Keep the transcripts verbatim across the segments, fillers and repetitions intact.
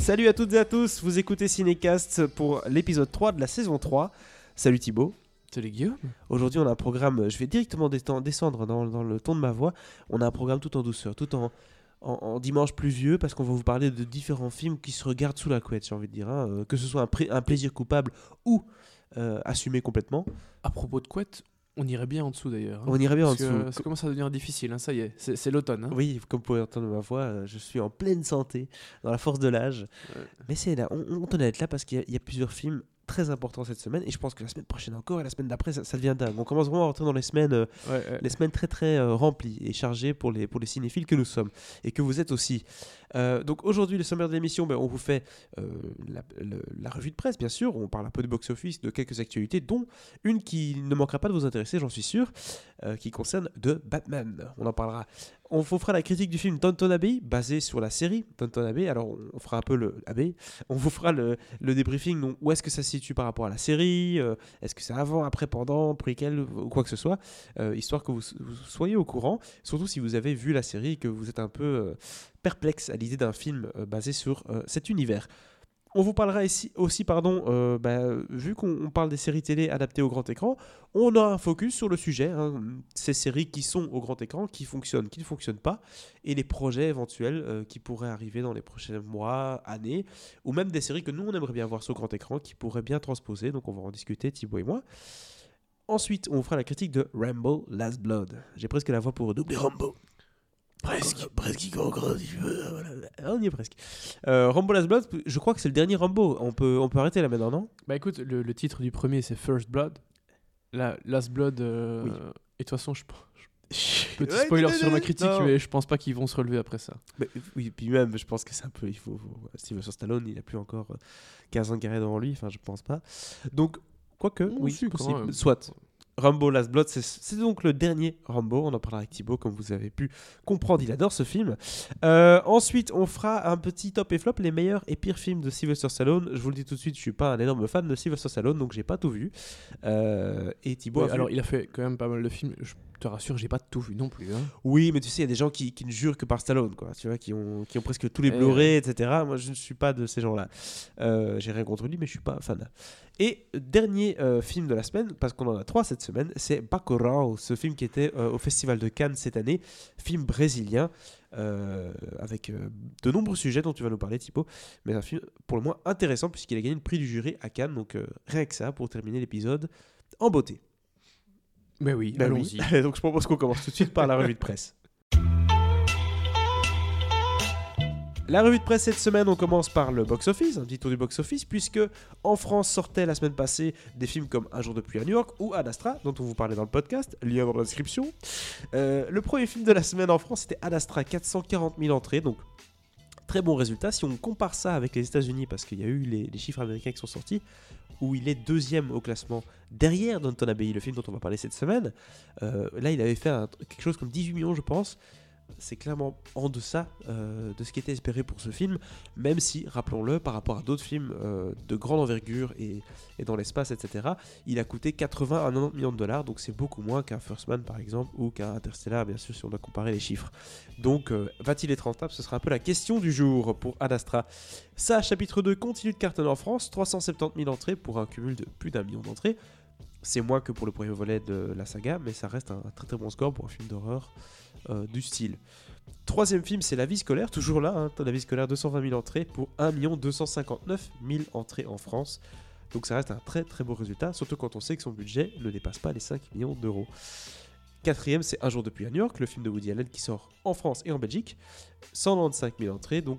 Salut à toutes et à tous, vous écoutez Cinécast pour l'épisode trois de la saison trois. Salut Thibaut. Salut Guillaume. Aujourd'hui on a un programme, je vais directement descendre dans, dans le ton de ma voix. On a un programme tout en douceur, tout en, en, en dimanche pluvieux, parce qu'on va vous parler de différents films qui se regardent sous la couette, j'ai envie de dire. Hein, euh, que ce soit un, pré- un plaisir coupable ou euh, assumé complètement. À propos de couette, on irait bien en dessous d'ailleurs. Hein, on irait bien en dessous. dessous. Ça commence à devenir difficile, hein, ça y est, c'est, c'est l'automne. Hein. Oui, comme vous pouvez entendre ma voix, euh, je suis en pleine santé, dans la force de l'âge. Ouais. Mais c'est là, on, on tenait à être là parce qu'il y a, il y a plusieurs films très importants cette semaine, et je pense que la semaine prochaine encore et la semaine d'après, ça, ça devient dingue. On commence vraiment à rentrer dans les semaines, euh, ouais, ouais. les semaines très très euh, remplies et chargées pour les, pour les cinéphiles que nous sommes, et que vous êtes aussi. Euh, donc aujourd'hui, le sommaire de l'émission, ben, on vous fait euh, la, le, la revue de presse, bien sûr, on parle un peu du box-office, de quelques actualités, dont une qui ne manquera pas de vous intéresser, j'en suis sûr, euh, qui concerne de Batman. On en parlera. On vous fera la critique du film Downton Abbey, basé sur la série Downton Abbey. Alors, on fera un peu le Abbey. On vous fera le, le débriefing. Donc, où est-ce que ça se situe par rapport à la série euh, Est-ce que c'est avant, après, pendant, préquel, ou quoi que ce soit euh, histoire que vous, vous soyez au courant. Surtout si vous avez vu la série et que vous êtes un peu euh, perplexe à l'idée d'un film euh, basé sur euh, cet univers. On vous parlera ici aussi, pardon, euh, bah, vu qu'on parle des séries télé adaptées au grand écran, on a un focus sur le sujet, hein, ces séries qui sont au grand écran, qui fonctionnent, qui ne fonctionnent pas, et les projets éventuels euh, qui pourraient arriver dans les prochains mois, années, ou même des séries que nous on aimerait bien voir sur le grand écran, qui pourraient bien transposer, donc on va en discuter, Thibaut et moi. Ensuite, on fera la critique de Rambo Last Blood. J'ai presque la voix pour doubler Rambo. Presque, presque, encore, si tu veux. Voilà. On y est presque. Euh, Rambo Last Blood, je crois que c'est le dernier Rambo. On peut, on peut arrêter là maintenant, non ? Bah écoute, le, le titre du premier c'est First Blood. La Last Blood. Euh, oui. Et de toute façon, je, je petit spoiler sur ma critique, non. Mais je pense pas qu'ils vont se relever après ça. Mais, oui, puis même, je pense que c'est un peu. Il faut. faut Sylvester Stallone, il a plus encore quinze ans de carrière devant lui. Enfin, je pense pas. Donc, quoique, oui, oui possible. Soit. Rambo Last Blood, c'est, c'est donc le dernier Rambo, on en parlera avec Thibaut, comme vous avez pu comprendre, il adore ce film. Euh, ensuite, on fera un petit top et flop, les meilleurs et pires films de Sylvester Stallone. Je vous le dis tout de suite, je suis pas un énorme fan de Sylvester Stallone, donc j'ai pas tout vu. Euh, et Thibaut oui, a vu... Alors, il a fait quand même pas mal de films, je te rassure, j'ai pas tout vu non plus. Hein. Oui, mais tu sais, il y a des gens qui, qui ne jurent que par Stallone, quoi, tu vois, qui ont, qui ont presque tous les Blu-ray, euh... et cetera. Moi, je ne suis pas de ces gens-là. Euh, j'ai rien contre lui, mais je suis pas fan. Et dernier euh, film de la semaine, parce qu'on en a trois cette semaine, c'est Bacurau, ce film qui était euh, au Festival de Cannes cette année, film brésilien, euh, avec euh, de nombreux sujets dont tu vas nous parler, Thibaut, mais un film pour le moins intéressant puisqu'il a gagné le prix du jury à Cannes, donc euh, rien que ça pour terminer l'épisode en beauté. Mais oui, ben allons-y. Oui. Donc je propose qu'on commence tout de suite par la revue de presse. La revue de presse cette semaine, on commence par le box-office, un petit tour du box-office, puisque en France sortaient la semaine passée des films comme Un jour de pluie à New York ou Ad Astra, dont on vous parlait dans le podcast, lien dans la description. Euh, le premier film de la semaine en France, c'était Ad Astra, quatre cent quarante mille entrées, donc très bon résultat. Si on compare ça avec les États-Unis, parce qu'il y a eu les, les chiffres américains qui sont sortis, où il est deuxième au classement derrière Downton Abbey, le film dont on va parler cette semaine, euh, là il avait fait un, quelque chose comme dix-huit millions, je pense. C'est clairement en deçà euh, de ce qui était espéré pour ce film, même si, rappelons-le, par rapport à d'autres films euh, de grande envergure et, et dans l'espace, et cetera, il a coûté quatre-vingts à quatre-vingt-dix millions de dollars, donc c'est beaucoup moins qu'un First Man par exemple, ou qu'un Interstellar, bien sûr, si on doit comparer les chiffres. Donc, euh, va-t-il être rentable ? Ce sera un peu la question du jour pour Ad Astra. Ça, chapitre deux, continue de cartonner en France, trois cent soixante-dix mille entrées pour un cumul de plus d'un million d'entrées. C'est moins que pour le premier volet de la saga, mais ça reste un très très bon score pour un film d'horreur euh, du style. Troisième film, c'est La vie scolaire, toujours là, hein, La vie scolaire, deux cent vingt mille entrées pour un million deux cent cinquante-neuf mille entrées en France. Donc ça reste un très très beau résultat, surtout quand on sait que son budget ne dépasse pas les cinq millions d'euros. Quatrième, c'est Un jour de pluie à New York, le film de Woody Allen qui sort en France et en Belgique. cent vingt-cinq mille entrées, donc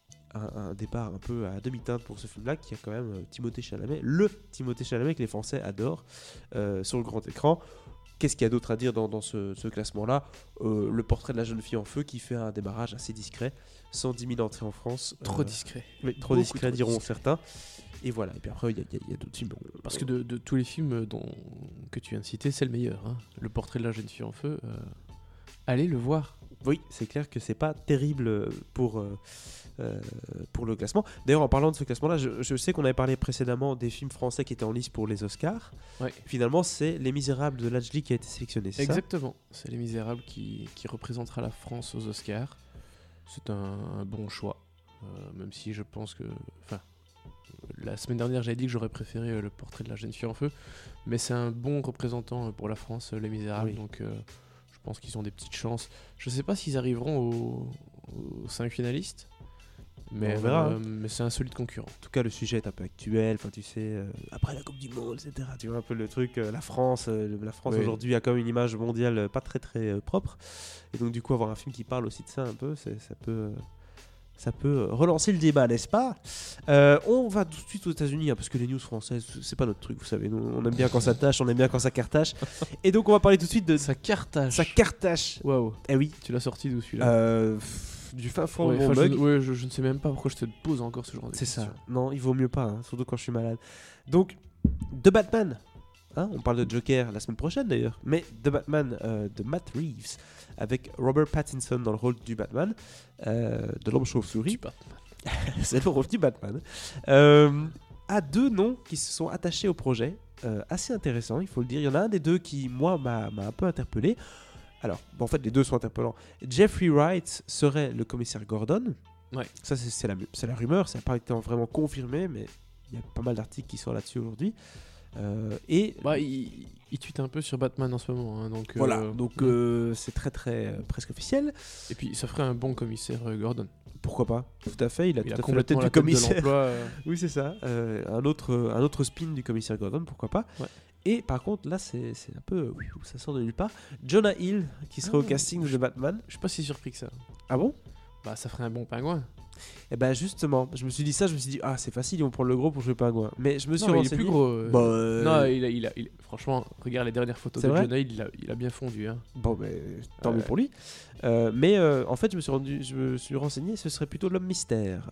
Un, un départ un peu à demi-teinte pour ce film-là, qui a quand même euh, Timothée Chalamet, le Timothée Chalamet que les Français adorent euh, sur le grand écran. Qu'est-ce qu'il y a d'autre à dire dans, dans ce, ce classement-là ? euh, Le portrait de la jeune fille en feu qui fait un démarrage assez discret, cent dix mille entrées en France. Trop euh, discret. Oui, trop Beaucoup discret, trop diront discret. certains. Et voilà, et puis après, il y, y, y a d'autres films. Parce que de, de tous les films dont, que tu viens de citer, c'est le meilleur. Hein. Le portrait de la jeune fille en feu, euh, allez le voir. Oui, c'est clair que c'est pas terrible pour, euh, euh, pour le classement. D'ailleurs, en parlant de ce classement-là, je, je sais qu'on avait parlé précédemment des films français qui étaient en lice pour les Oscars. Ouais. Finalement, c'est Les Misérables de Lajli qui a été sélectionné, c'est Exactement. Ça c'est Les Misérables qui, qui représentera la France aux Oscars. C'est un, un bon choix. Euh, même si je pense que... Enfin, la semaine dernière, j'avais dit que j'aurais préféré euh, le portrait de la jeune fille en feu. Mais c'est un bon représentant euh, pour la France, euh, Les Misérables. Oui. Donc euh, je pense qu'ils ont des petites chances. Je sais pas s'ils arriveront aux, aux cinq finalistes. Mais, on verra, euh, hein. mais c'est un solide concurrent. En tout cas, le sujet est un peu actuel. Enfin, tu sais, euh, après la Coupe du Monde, et cetera. Tu vois un peu le truc. Euh, la France, euh, la France oui. aujourd'hui a quand même une image mondiale euh, pas très très euh, propre. Et donc du coup, avoir un film qui parle aussi de ça un peu, c'est, ça peut, euh, ça peut relancer le débat, n'est-ce pas ? euh, On va tout de suite aux États-Unis, hein, parce que les news françaises, c'est pas notre truc, vous savez. Nous, on aime bien quand ça tâche, on aime bien quand ça cartache. Et donc, on va parler tout de suite de ça cartache. Ça cartache. Waouh. Eh oui. Tu l'as sorti d'où celui-là ? euh, Du fin fond ouais, de mon mug. Je, ouais, je, je ne sais même pas pourquoi je te pose encore ce genre de c'est questions. ça. Non, il vaut mieux pas, hein, surtout quand je suis malade. Donc, The Batman. Hein, on parle de Joker la semaine prochaine d'ailleurs. Mais The Batman euh, de Matt Reeves avec Robert Pattinson dans le rôle du Batman, euh, de l'homme chauve-souris. Du Batman. C'est le rôle du Batman. Euh, a deux noms qui se sont attachés au projet. Euh, assez intéressant, il faut le dire. Il y en a un des deux qui, moi, m'a, m'a un peu interpellé. Alors, bon, en fait, les deux sont interpellants. Jeffrey Wright serait le commissaire Gordon. Ouais. Ça, c'est, c'est, la, c'est la rumeur. Ça n'a pas été vraiment confirmé, mais il y a pas mal d'articles qui sont là-dessus aujourd'hui. Euh, et bah, il, il tweet un peu sur Batman en ce moment. Hein, donc, voilà, euh, donc euh, c'est très, très, euh, presque officiel. Et puis, ça ferait un bon commissaire euh, Gordon. Pourquoi pas ? Tout à fait. Il a, il tout a à complètement fait la tête la du tête commissaire. De l'emploi, euh... oui, c'est ça. Euh, un, autre, un autre spin du commissaire Gordon, pourquoi pas. Ouais. Et par contre, là, c'est, c'est un peu... Oui, ça sort de nulle part. Jonah Hill, qui serait ah, au casting de Batman. Je suis pas si surpris que ça. Ah bon ? Bah, ça ferait un bon pingouin. Et ben justement, je me suis dit ça, je me suis dit, ah, c'est facile, ils vont prendre le gros pour jouer pingouin. Mais je me suis non, renseigné... il est plus gros. Euh... Bah, euh... Non, il a, il a, il a... franchement, regarde les dernières photos c'est de vrai Jonah Hill, il a, il a bien fondu. Hein. Bon, mais tant euh... mieux pour lui. Euh, mais euh, en fait, je me suis rendu, je me suis renseigné, ce serait plutôt l'homme mystère.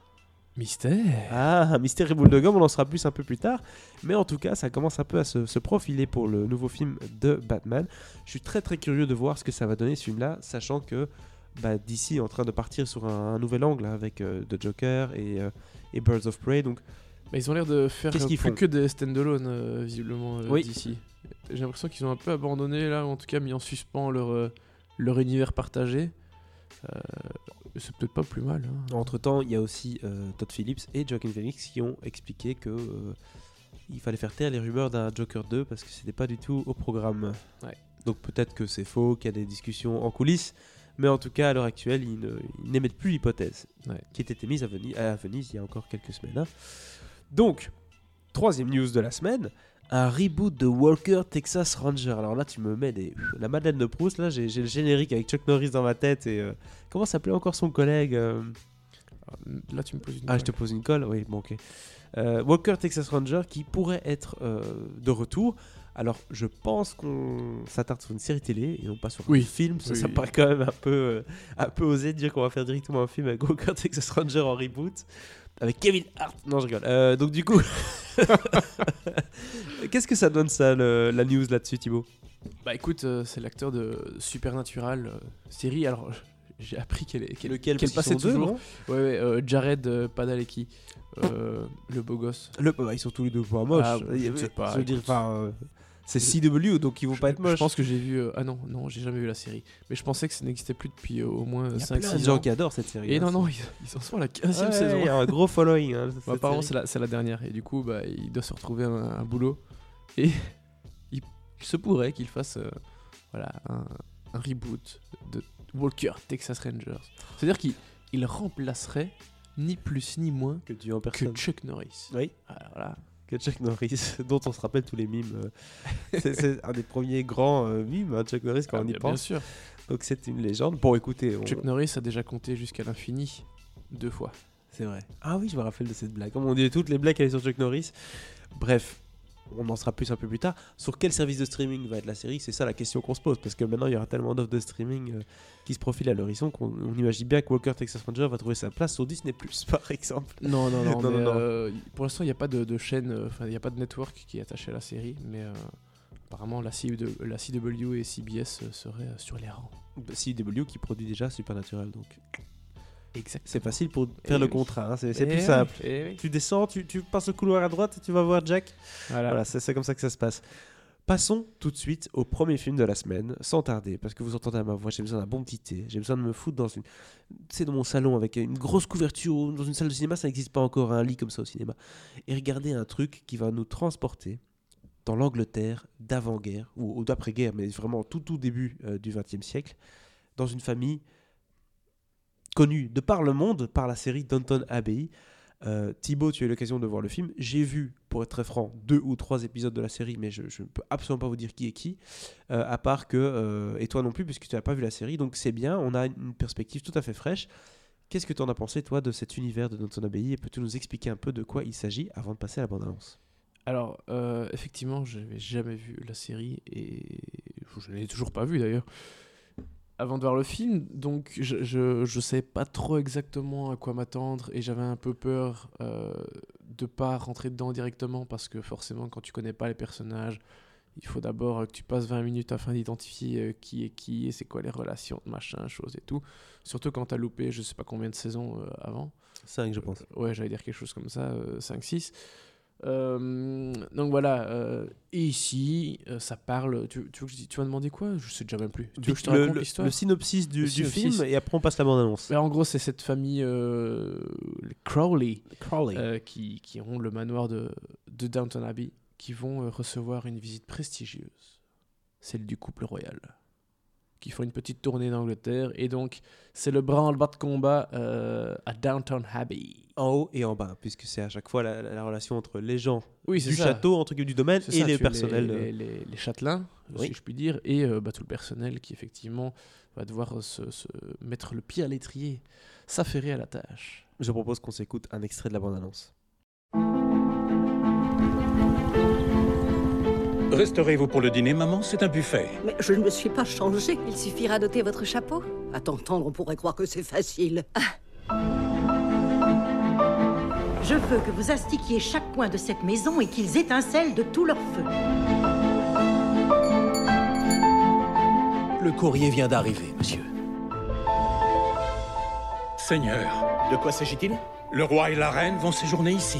Mystère. Ah, Mystère et boule de gomme, on en saura plus un peu plus tard. Mais en tout cas, ça commence un peu à se, se profiler pour le nouveau film de Batman. Je suis très très curieux de voir ce que ça va donner ce film-là, sachant que bah, D C est en train de partir sur un, un nouvel angle hein, avec euh, The Joker et, euh, et Birds of Prey. Donc, bah, ils ont l'air de faire Qu'est-ce euh, qu'ils plus font que des stand-alone, euh, visiblement, euh, oui. D C. J'ai l'impression qu'ils ont un peu abandonné, là, ou en tout cas mis en suspens leur, euh, leur univers partagé. Euh, c'est peut-être pas plus mal. Hein. Entre-temps, il y a aussi euh, Todd Phillips et Joaquin Phoenix qui ont expliqué que euh, il fallait faire taire les rumeurs d'un Joker deux parce que c'était pas du tout au programme. Ouais. Donc peut-être que c'est faux, qu'il y a des discussions en coulisses, mais en tout cas à l'heure actuelle, ils, ne, ils n'émettent plus l'hypothèse ouais. qui était émise à Venise, à Venise il y a encore quelques semaines. Hein. Donc, troisième news de la semaine. Un reboot de Walker Texas Ranger. Alors là, tu me mets des... la Madeleine de Proust. Là, j'ai, j'ai le générique avec Chuck Norris dans ma tête. Et euh... comment s'appelait encore son collègue euh... Là, tu me poses une Ah, colle. je te pose une colle. Oui, bon, ok. Euh, Walker Texas Ranger qui pourrait être euh, de retour. Alors, je pense qu'on s'attarde sur une série télé et non pas sur oui. un film. Ça, oui, ça oui. paraît quand même un peu, euh, un peu osé de dire qu'on va faire directement un film avec Walker Texas Ranger en reboot. Avec Kevin Hart. Non, je rigole. Euh, donc, du coup... Qu'est-ce que ça donne, ça, le, la news là-dessus, Thibaut ? Bah, écoute, euh, c'est l'acteur de Supernatural euh, série. Alors, j'ai appris qu'elle, est, qu'elle, Lequel, qu'elle passait deux, toujours. Non ouais, ouais euh, Jared euh, Padalecki. Euh, le beau gosse. le, bah, ils sont tous les deux pas moches. Ah, je ne sais pas. Je veux dire, enfin... Euh... C'est C W, donc ils vont je, pas être moches. Je pense que j'ai vu... Euh, ah non, non, j'ai jamais vu la série. Mais je pensais que ça n'existait plus depuis euh, au moins cinq six ans. Il y a plein de gens qui adorent cette série. Et hein, non, non, ils, ils en sont à la quinzième ouais, saison. Il y a un gros following. Hein, bah, apparemment, c'est la, c'est la dernière. Et du coup, bah, il doit se retrouver un, un boulot. Et il, il se pourrait qu'il fasse euh, voilà, un, un reboot de Walker Texas Rangers. C'est-à-dire qu'il il remplacerait ni plus ni moins que, tu en que Chuck Norris. Oui. Alors là... Que Chuck Norris, dont on se rappelle tous les mimes. c'est, c'est un des premiers grands euh, mimes, hein, Chuck Norris, quand ah, on y bien, pense. Bien sûr. Donc c'est une légende. Bon, écoutez... On... Chuck Norris a déjà compté jusqu'à l'infini deux fois. C'est vrai. Ah oui, je me rappelle de cette blague. Comme on dit, toutes les blagues qu'il y avait sur Chuck Norris. Bref, on en sera plus un peu plus tard. Sur quel service de streaming va être la série ? C'est ça la question qu'on se pose. Parce que maintenant, il y aura tellement d'offres de streaming euh, qui se profilent à l'horizon qu'on on imagine bien que Walker Texas Ranger va trouver sa place sur Disney plus, par exemple. Non, non, non. non, mais, non, non. Euh, pour l'instant, il n'y a pas de, de chaîne, enfin, il n'y a pas de network qui est attaché à la série. Mais euh, apparemment, la, C, de, la C W et C B S seraient euh, sur les rangs. C W qui produit déjà Supernatural, donc... Exactement. C'est facile pour faire et le oui. contrat, hein. c'est, c'est plus oui. simple. Oui. Tu descends, tu, tu passes au couloir à droite et tu vas voir Jack. Voilà, voilà c'est, c'est comme ça que ça se passe. Passons tout de suite au premier film de la semaine, sans tarder, parce que vous entendez à ma voix, j'ai besoin d'un bon petit thé, j'ai besoin de me foutre dans une, tu sais, dans mon salon avec une grosse couverture, dans une salle de cinéma, ça n'existe pas encore, un lit comme ça au cinéma, et regarder un truc qui va nous transporter dans l'Angleterre d'avant-guerre, ou, ou d'après-guerre, mais vraiment tout tout début euh, du vingtième siècle, dans une famille connue de par le monde, par la série Downton Abbey. Euh, Thibaut, tu as eu l'occasion de voir le film. J'ai vu, pour être très franc, deux ou trois épisodes de la série, mais je ne peux absolument pas vous dire qui est qui, euh, à part que, euh, et toi non plus, puisque tu n'as pas vu la série, donc c'est bien, on a une perspective tout à fait fraîche. Qu'est-ce que tu en as pensé, toi, de cet univers de Downton Abbey, et peux-tu nous expliquer un peu de quoi il s'agit avant de passer à la bande-annonce? Alors, euh, effectivement, je n'avais jamais vu la série, et je ne l'ai toujours pas vue d'ailleurs, avant de voir le film, donc je, je, je savais pas trop exactement à quoi m'attendre et j'avais un peu peur euh, de pas rentrer dedans directement parce que forcément quand tu connais pas les personnages, il faut d'abord que tu passes vingt minutes afin d'identifier euh, qui est qui et c'est quoi les relations, machin, choses et tout. Surtout quand t'as loupé je sais pas combien de saisons euh, avant. cinq je pense. Euh, ouais, j'allais dire quelque chose comme ça, euh, cinq six. Euh, donc voilà, euh, et ici, euh, ça parle. Tu, tu, tu vas demander quoi? Je sais déjà même plus. Tu veux que je te le, raconte le, l'histoire? le synopsis du, Le du synopsis. film, et après on passe la bande-annonce. Mais en gros, c'est cette famille euh, les Crowley, Crowley. euh, qui, qui ont le manoir de, de Downton Abbey, qui vont euh, recevoir une visite prestigieuse, celle du couple royal, qui font une petite tournée d'Angleterre, et donc c'est le branle-bas de combat euh, à Downton Abbey. En haut et en bas, puisque c'est à chaque fois la, la, la relation entre les gens Oui, du ça. château, entre guillemets du domaine, C'est et ça, les tu as personnels. Les, de... les, les, les châtelains, Oui. si je puis dire, et euh, bah, tout le personnel qui effectivement va devoir se, se mettre le pied à l'étrier, s'affairer à la tâche. Je propose qu'on s'écoute un extrait de la bande-annonce. Resterez-vous pour le dîner, maman? C'est un buffet. Mais je ne me suis pas changée. Il suffira d'ôter votre chapeau. À t'entendre, on pourrait croire que c'est facile. Je veux que vous astiquiez chaque coin de cette maison et qu'ils étincellent de tout leur feu. Le courrier vient d'arriver, monsieur. Seigneur, De quoi s'agit-il? le roi et la reine vont séjourner ici.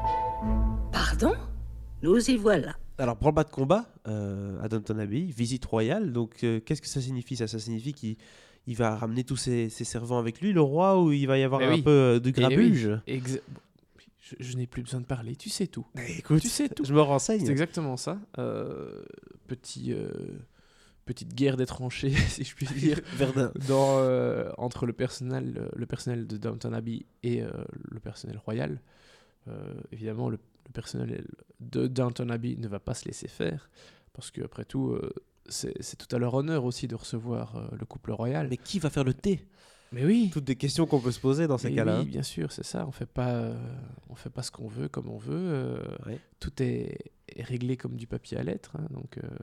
Pardon? Nous y voilà. Alors, branle-bas de combat euh, à Downton Abbey, visite royale. Donc, euh, qu'est-ce que ça signifie ça Ça signifie qu'il il va ramener tous ses, ses servants avec lui, le roi, ou il va y avoir Eh un oui. peu euh, de Eh grabuge? oui, exa- bon, je, je n'ai plus besoin de parler, tu sais tout. Écoute, Tu sais tout. je me renseigne. C'est exactement ça. Euh, petit, euh, petite guerre des tranchées, si je puis dire, Verdun. dans, euh, entre le personnel, le personnel de Downton Abbey et euh, le personnel royal. Euh, évidemment, le, le personnel de Downton Abbey ne va pas se laisser faire, parce qu'après tout, euh, c'est, c'est tout à leur honneur aussi de recevoir euh, le couple royal. Mais qui va faire le thé? Mais oui, Toutes des questions qu'on peut se poser dans ces mais cas-là. oui, bien sûr, c'est ça. On fait pas, euh, on fait pas ce qu'on veut comme on veut. euh, Ouais. Tout est, est réglé comme du papier à lettres. hein, donc, euh,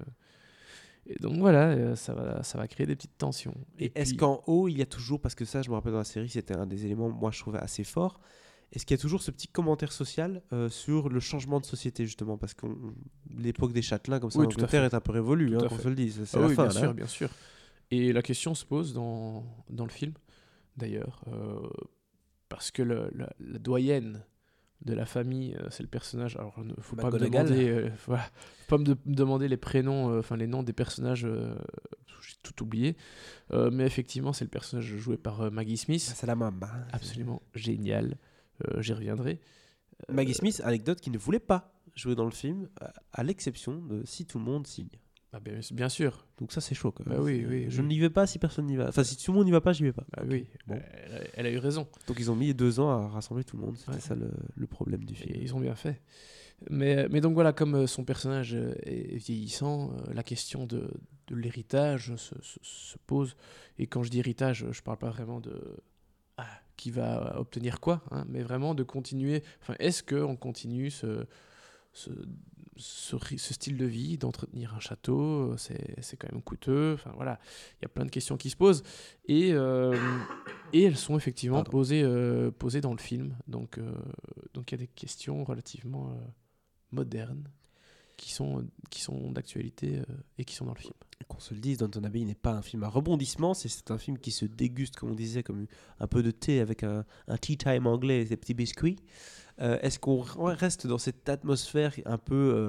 et donc voilà, euh, ça va, ça va créer des petites tensions. Et est-ce puis- qu'en haut, il y a toujours, parce que ça, je me rappelle dans la série, c'était un des éléments, moi, je trouvais assez fort. Est-ce qu'il y a toujours ce petit commentaire social euh, sur le changement de société, justement? Parce que l'époque des châtelains, comme ça, Oui, en tout à Angleterre, fait. est un peu révolue, Tout hein, à qu'on fait. se le dise. C'est Ah la oui, fin, bien là. sûr, bien sûr. Et la question se pose dans, dans le film, d'ailleurs, euh, parce que le- la, la doyenne de la famille, euh, c'est le personnage. Alors, il ne faut pas me McGonagall. demander, euh, voilà, faut pas me, de- me demander les prénoms, euh, enfin les noms des personnages. euh, j'ai tout oublié, Euh, mais effectivement, c'est le personnage joué par euh, Maggie Smith, Ah, c'est la maman. absolument génial. Euh, j'y reviendrai. Euh, Maggie Smith, anecdote, qui ne voulait pas jouer dans le film, à- à l'exception de si tout le monde signe. Ah, bien, bien sûr. Donc ça, c'est chaud, quand même. Bah oui, C'est- oui, Je oui. n'y vais pas si personne n'y va. Enfin, si tout le monde n'y va pas, j'y vais pas. Bah oui, bon. elle, a, elle a eu raison. Donc ils ont mis deux ans à rassembler tout le monde. C'était Ouais. ça le, le problème du film. Et ils ont bien fait. Mais, mais donc voilà, comme euh, son personnage euh, est vieillissant, euh, la question de, de l'héritage se, se- se pose. Et quand je dis héritage, je parle pas vraiment de ah, qui va obtenir quoi, hein, mais vraiment de continuer. Enfin, est-ce qu'on continue ce, ce, ce, ri- ce style de vie, d'entretenir un château? C'est, c'est quand même coûteux. Enfin voilà, il y a plein de questions qui se posent. Et, euh, et elles sont effectivement Pardon. posées, euh, posées dans le film. Donc euh, donc il y a des questions relativement euh, modernes qui sont, qui sont d'actualité euh, et qui sont dans le film. Qu'on se le dise, Downton Abbey n'est pas un film à rebondissement, c'est, c'est un film qui se déguste, comme on disait, comme un peu de thé avec un, un tea time anglais et des petits biscuits. Euh, est-ce qu'on re- reste dans cette atmosphère un peu euh,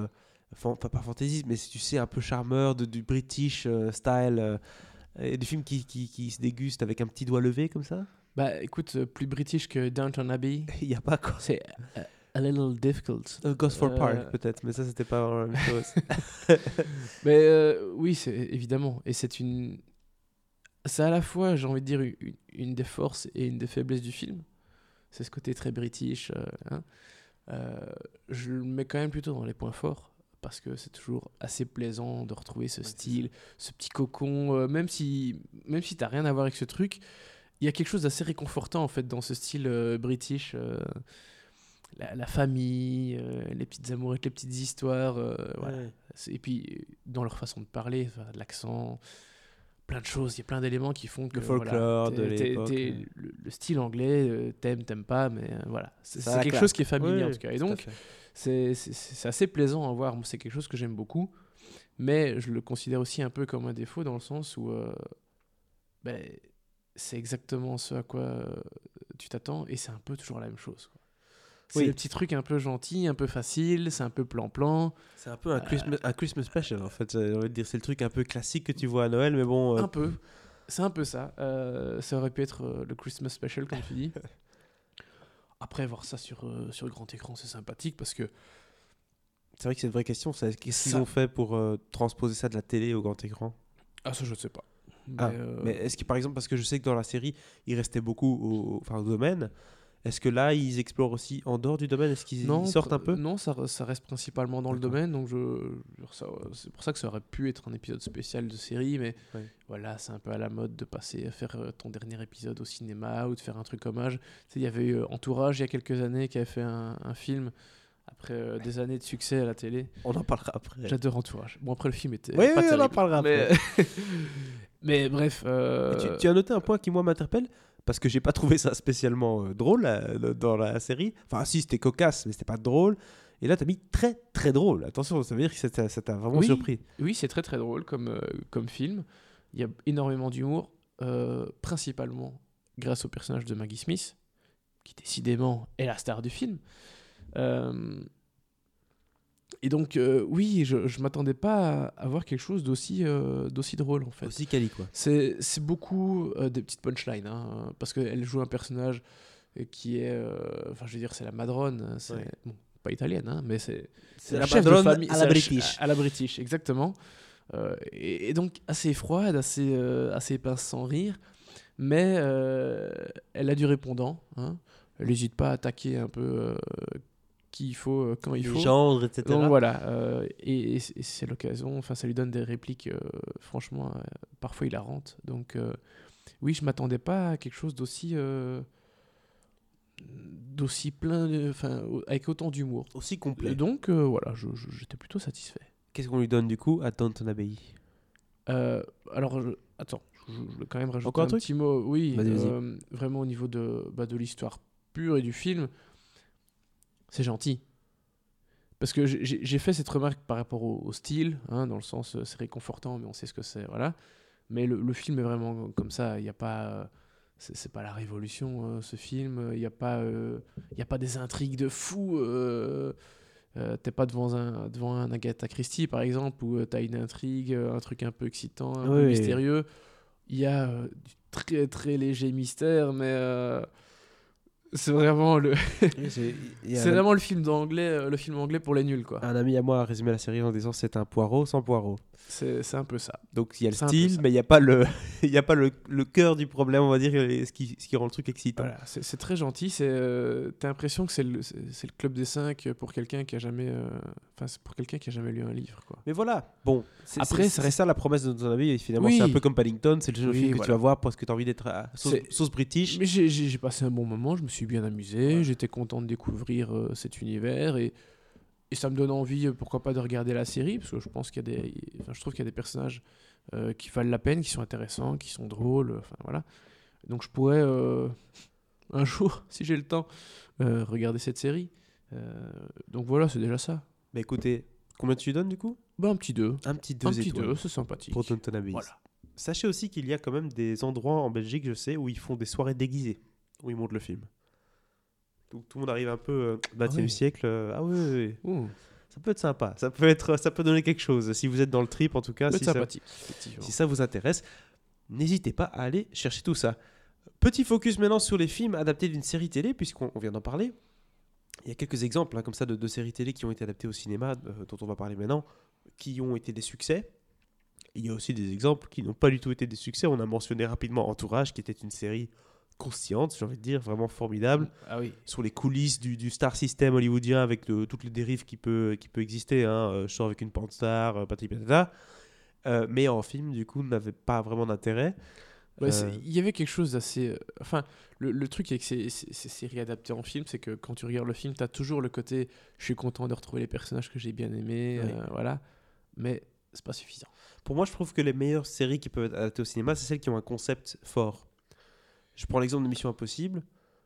Fan- pas, pas fantaisiste, mais tu sais, un peu charmeur, de, du British euh, style, euh, et des films qui, qui, qui se dégustent avec un petit doigt levé comme ça. Bah écoute, euh, plus british que Downton Abbey, Il n'y a pas quoi. c'est euh, a little difficult. Euh, Gosford Euh, Park peut-être, mais ça c'était pas vraiment la même chose. Mais euh, oui, c'est évidemment. Et c'est une. C'est à la fois, j'ai envie de dire, une, une des forces et une des faiblesses du film. C'est ce côté très british. euh, hein. Euh, je le mets quand même plutôt dans les points forts. Parce que c'est toujours assez plaisant de retrouver ce Ouais, c'est style, ce petit cocon. euh, même si, même si t'as rien à voir avec ce truc, il y a quelque chose d'assez réconfortant en fait dans ce style euh, british. euh, la, la famille, euh, les petites amourettes, les petites histoires. euh, voilà. Ouais. C'est- Et puis, euh, dans leur façon de parler, enfin, l'accent, plein de choses, il y a plein d'éléments qui font que. Le folklore voilà, de t'es- t'es- l'époque, t'es- ouais. le, le style anglais, euh, t'aimes, t'aimes pas, mais euh, voilà. C'est Ça c'est la quelque claque. chose qui est familier Ouais, en tout cas. Et tout à donc, fait. c'est c'est- c'est assez plaisant à voir. Moi, c'est quelque chose que j'aime beaucoup. Mais je le considère aussi un peu comme un défaut dans le sens où euh, ben, c'est exactement ce à quoi euh, tu t'attends et c'est un peu toujours la même chose, quoi. C'est Oui. des petits trucs un peu gentils, un peu faciles, c'est un peu plan-plan. C'est un peu un Christmas, un Christmas special en fait. J'ai envie de dire, c'est le truc un peu classique que tu vois à Noël, mais bon. euh, Un peu. C'est un peu ça. Euh, ça aurait pu être euh, le Christmas special, comme tu dis. Après, voir ça sur, euh, sur grand écran, c'est sympathique parce que C'est vrai que c'est une vraie question. c'est Qu'est-ce qu'ils Ça- ont fait pour euh, transposer ça de la télé au grand écran? ah, ça, je ne sais pas. Mais, Ah, euh, mais est-ce que par exemple, parce que je sais que dans la série, ils restaient beaucoup au, enfin, au domaine, est-ce que là, ils explorent aussi en dehors du domaine? Est-ce qu'ils non, ils sortent un peu? Non, ça, re- ça reste principalement dans le D'accord. domaine, donc je, je- ça- c'est pour ça que ça aurait pu être un épisode spécial de série, mais Ouais. voilà, c'est un peu à la mode de passer à faire euh, ton dernier épisode au cinéma ou de faire un truc hommage. Tu sais, il y avait eu euh, Entourage il y a quelques années qui avait fait un, un film après euh, des années de succès à la télé. On en parlera après. J'adore Entourage. Bon, après le film était Oui, pas oui, on en terrible, parlera mais, mais bref. euh, Et tu, tu as noté un point qui moi m'interpelle parce que j'ai pas trouvé ça spécialement euh, drôle euh, dans la série. Enfin, si c'était cocasse, mais c'était pas drôle. Et là, t'as mis très très drôle. Attention, ça veut dire que ça t'a ça t'a vraiment Oui. surpris. Oui, c'est très très drôle comme, euh, comme film. Il y a énormément d'humour, euh, principalement grâce au personnage de Maggie Smith, qui décidément est la star du film. Euh, et donc, euh, oui, je ne m'attendais pas à, à voir quelque chose d'aussi euh, d'aussi drôle en fait. Aussi quali quoi. C'est c'est beaucoup euh, des petites punchlines, hein, parce qu'elle joue un personnage euh, qui est. euh, Enfin, je veux dire, c'est la madrone. C'est, Ouais. bon, pas italienne, hein, mais c'est. C'est la la chef de madrone famille à c'est la ch- British. À, à la British, exactement. Euh, et, et donc, assez froide, assez, euh, assez pince sans rire, mais euh, elle a du répondant. Hein. Elle n'hésite pas à attaquer un peu euh, qui il faut, euh, quand il Les faut. gendres, et cetera. Donc voilà, euh, et, et c'est- et c'est l'occasion, enfin ça lui donne des répliques, euh, franchement, euh, parfois hilarantes. Donc euh, oui, je m'attendais pas à quelque chose d'aussi euh, d'aussi plein, de- enfin au- avec autant d'humour. Aussi complet. Et donc euh, voilà, je- je- j'étais plutôt satisfait. Qu'est-ce qu'on lui donne du coup à Downton Abbey? Euh, alors je- attends, je, je voulais quand même rajouter Encore un un truc petit mot. Oui, Vas-y, vas-y. euh, vraiment au niveau de, bah, de l'histoire pure et du film, c'est gentil. Parce que j'ai- j'ai j'ai fait cette remarque par rapport au, au style, hein, dans le sens euh, c'est réconfortant, mais on sait ce que c'est, voilà. Mais le, le film est vraiment comme ça. Il n'y a pas, euh, c'est c'est pas la révolution, euh, ce film. Il n'y a pas, euh, il y a pas des intrigues de fou. Euh, euh, T'es pas devant un devant un Agatha Christie par exemple où euh, t'as une intrigue, euh, un truc un peu excitant, un peu Oui. mystérieux. Il y a euh, du très très léger mystère, mais euh, c'est vraiment le C'est il y a c'est un, vraiment le film d'anglais, euh, le film anglais pour les nuls quoi. un ami à moi a résumé la série en disant c'est un poireau sans poireau. C'est c'est un peu ça. Donc il y a le C'est un peu style, ça. mais il n'y a pas le, il y a pas le, le cœur du problème, on va dire, et ce qui, ce qui rend le truc excitant. Voilà, c'est c'est très gentil. C'est euh, t'as l'impression que c'est le c'est c'est le club des cinq pour quelqu'un qui a jamais, euh, enfin c'est pour quelqu'un qui a jamais lu un livre quoi. Mais voilà, bon. c'est- Après, c'est ça c'est reste- ça la promesse de Downton Abbey, et finalement Oui. c'est un peu comme Paddington, c'est le genre de Oui, film que voilà. tu vas voir parce que tu as envie d'être à sauce, C'est- sauce british. Mais j'ai j'ai- j'ai passé un bon moment, je me suis bien amusé, j'étais content de découvrir euh, cet univers et, et ça me donne envie, euh, pourquoi pas, de regarder la série parce que je pense qu'il y a des, enfin, je trouve qu'il y a des personnages euh, qui valent la peine, qui sont intéressants, qui sont drôles, euh, enfin voilà. Donc je pourrais euh, un jour, si j'ai le temps, euh, regarder cette série. Euh, donc voilà, c'est déjà ça. Mais écoutez, combien tu lui donnes du coup? Bah, un petit deux. Un petit deux Un petit étoiles deux, c'est sympathique. pour Downton Abbey. Voilà. Sachez aussi qu'il y a quand même des endroits en Belgique, je sais, où ils font des soirées déguisées, où ils montrent le film. Donc tout le monde arrive un peu euh, vingtième oui. siècle. euh, ah oui, oui, oui. Ouh. ça peut être sympa. Ça peut, être, ça peut donner quelque chose. Si vous êtes dans le trip, en tout cas, Ça peut si être ça, sympathique, effectivement. si ça vous intéresse, n'hésitez pas à aller chercher tout ça. Petit focus maintenant sur les films adaptés d'une série télé, puisqu'on on vient d'en parler. Il y a quelques exemples hein, comme ça de, de séries télé qui ont été adaptées au cinéma, euh, dont on va parler maintenant, qui ont été des succès. Il y a aussi des exemples qui n'ont pas du tout été des succès. On a mentionné rapidement Entourage, qui était une série consciente, j'ai envie de dire, vraiment formidable. Ah oui. Sur les coulisses du, du star system hollywoodien, avec de, toutes les dérives qui peut, qui peut exister. Hein. Euh, je sors avec une porn star, euh, patati patata. Euh, mais en film, du coup, n'avait pas vraiment d'intérêt. Ouais, Euh, c'est- Il y avait quelque chose d'assez. euh, Enfin, le, le truc avec ces, ces- ces séries adaptées en film, c'est que quand tu regardes le film, tu as toujours le côté je suis content de retrouver les personnages que j'ai bien aimés, Oui. euh, voilà. Mais c'est pas suffisant. Pour moi, je trouve que les meilleures séries qui peuvent être adaptées au cinéma, c'est celles qui ont un concept fort. Je prends l'exemple de Mission Impossible.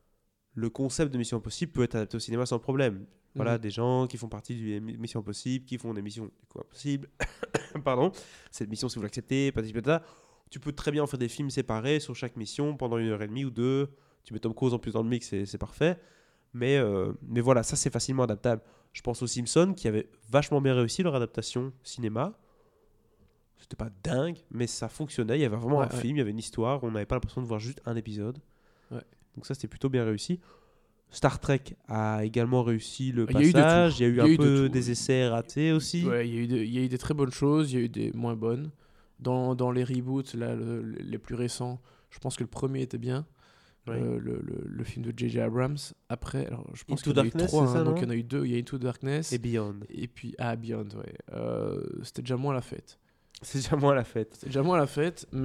Le concept de Mission Impossible peut être adapté au cinéma sans problème. Voilà, Mhm. des gens qui font partie du Mission Impossible, qui font des missions du coup impossibles. Pardon. Cette mission, si vous l'acceptez, patati patata. Tu peux très bien en faire des films séparés sur chaque mission pendant une heure et demie ou deux. Tu mets Tom Cruise en plus dans le mix, c'est, c'est parfait. Mais, euh, mais voilà, ça c'est facilement adaptable. Je pense aux Simpsons qui avaient vachement bien réussi leur adaptation cinéma. C'était pas dingue, mais ça fonctionnait. Il y avait vraiment Ouais, un ouais. film, il y avait une histoire. On n'avait pas l'impression de voir juste un épisode. Ouais. Donc ça c'était plutôt bien réussi. Star Trek a également réussi le Il y a eu de passage. tout. Il y a eu Il y a un eu de peu tout. des essais ratés aussi. Ouais, il y, a eu de- il y a eu des très bonnes choses, il y a eu des moins bonnes. Dans, dans les reboots, là, le- le- les plus récents, je pense que le premier était bien. Ouais. Euh, le, le, le film de J J Abrams. Après, alors, je pense Into qu'il y en a eu Darkness, trois, c'est ça, hein, donc non il y en a eu deux. Il y a Into Darkness Et Beyond. et puis ah, Beyond, ouais. Euh, c'était déjà moins la fête. C'est déjà moins la fête. C'était déjà moins la fête, mais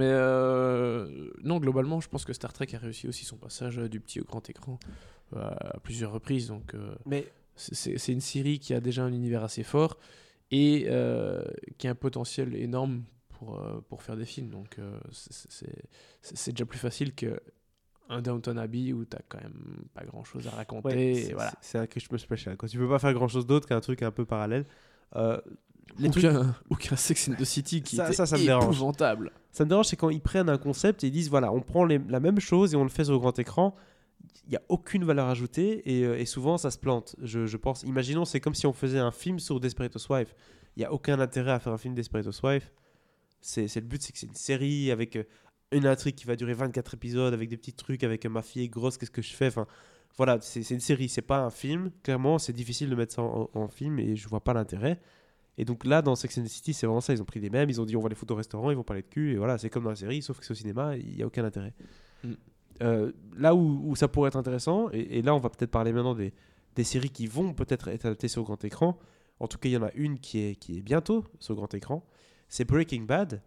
euh, non, globalement, je pense que Star Trek a réussi aussi son passage euh, du petit au grand écran euh, à plusieurs reprises. Donc, euh, Mais c'est- c'est c'est une série qui a déjà un univers assez fort et euh, qui a un potentiel énorme pour, euh, pour faire des films. Donc, euh, c'est- c'est c'est- c'est déjà plus facile que un Downton Abbey où t'as quand même pas grand chose à raconter. ouais, et c'est, voilà. c'est- c'est un Christmas special. Quand tu peux pas faire grand chose d'autre qu'un truc un peu parallèle. Euh, les Ou trucs- qu'un ou qu'un Sex and the City qui Ça- était ça, ça me dérange. épouvantable. Ça me dérange, c'est quand ils prennent un concept et ils disent voilà, on prend les- la même chose et on le fait sur le grand écran. Il n'y a aucune valeur ajoutée et, euh, et souvent ça se plante. Je, je pense, imaginons, c'est comme si on faisait un film sur Desperate Housewives. Il n'y a aucun intérêt à faire un film Desperate Housewives. C'est, c'est le but, c'est que c'est une série avec euh, une intrigue qui va durer vingt-quatre épisodes, avec des petits trucs, avec euh, ma fille est grosse, qu'est-ce que je fais enfin, voilà, c'est, c'est une série, c'est pas un film. Clairement, c'est difficile de mettre ça en, en- en film et je vois pas l'intérêt. Et donc là, dans Sex and the City, c'est vraiment ça. Ils ont pris les mêmes, ils ont dit on va les foutre au restaurant, ils vont parler de cul, et voilà, c'est comme dans la série, sauf que c'est au cinéma, il n'y a aucun intérêt. Mm. Euh, là où, où ça pourrait être intéressant, et, et là on va peut-être parler maintenant des, des séries qui vont peut-être être adaptées sur le grand écran. En tout cas, il y en a une qui est, qui est bientôt sur le grand écran. C'est Breaking Bad.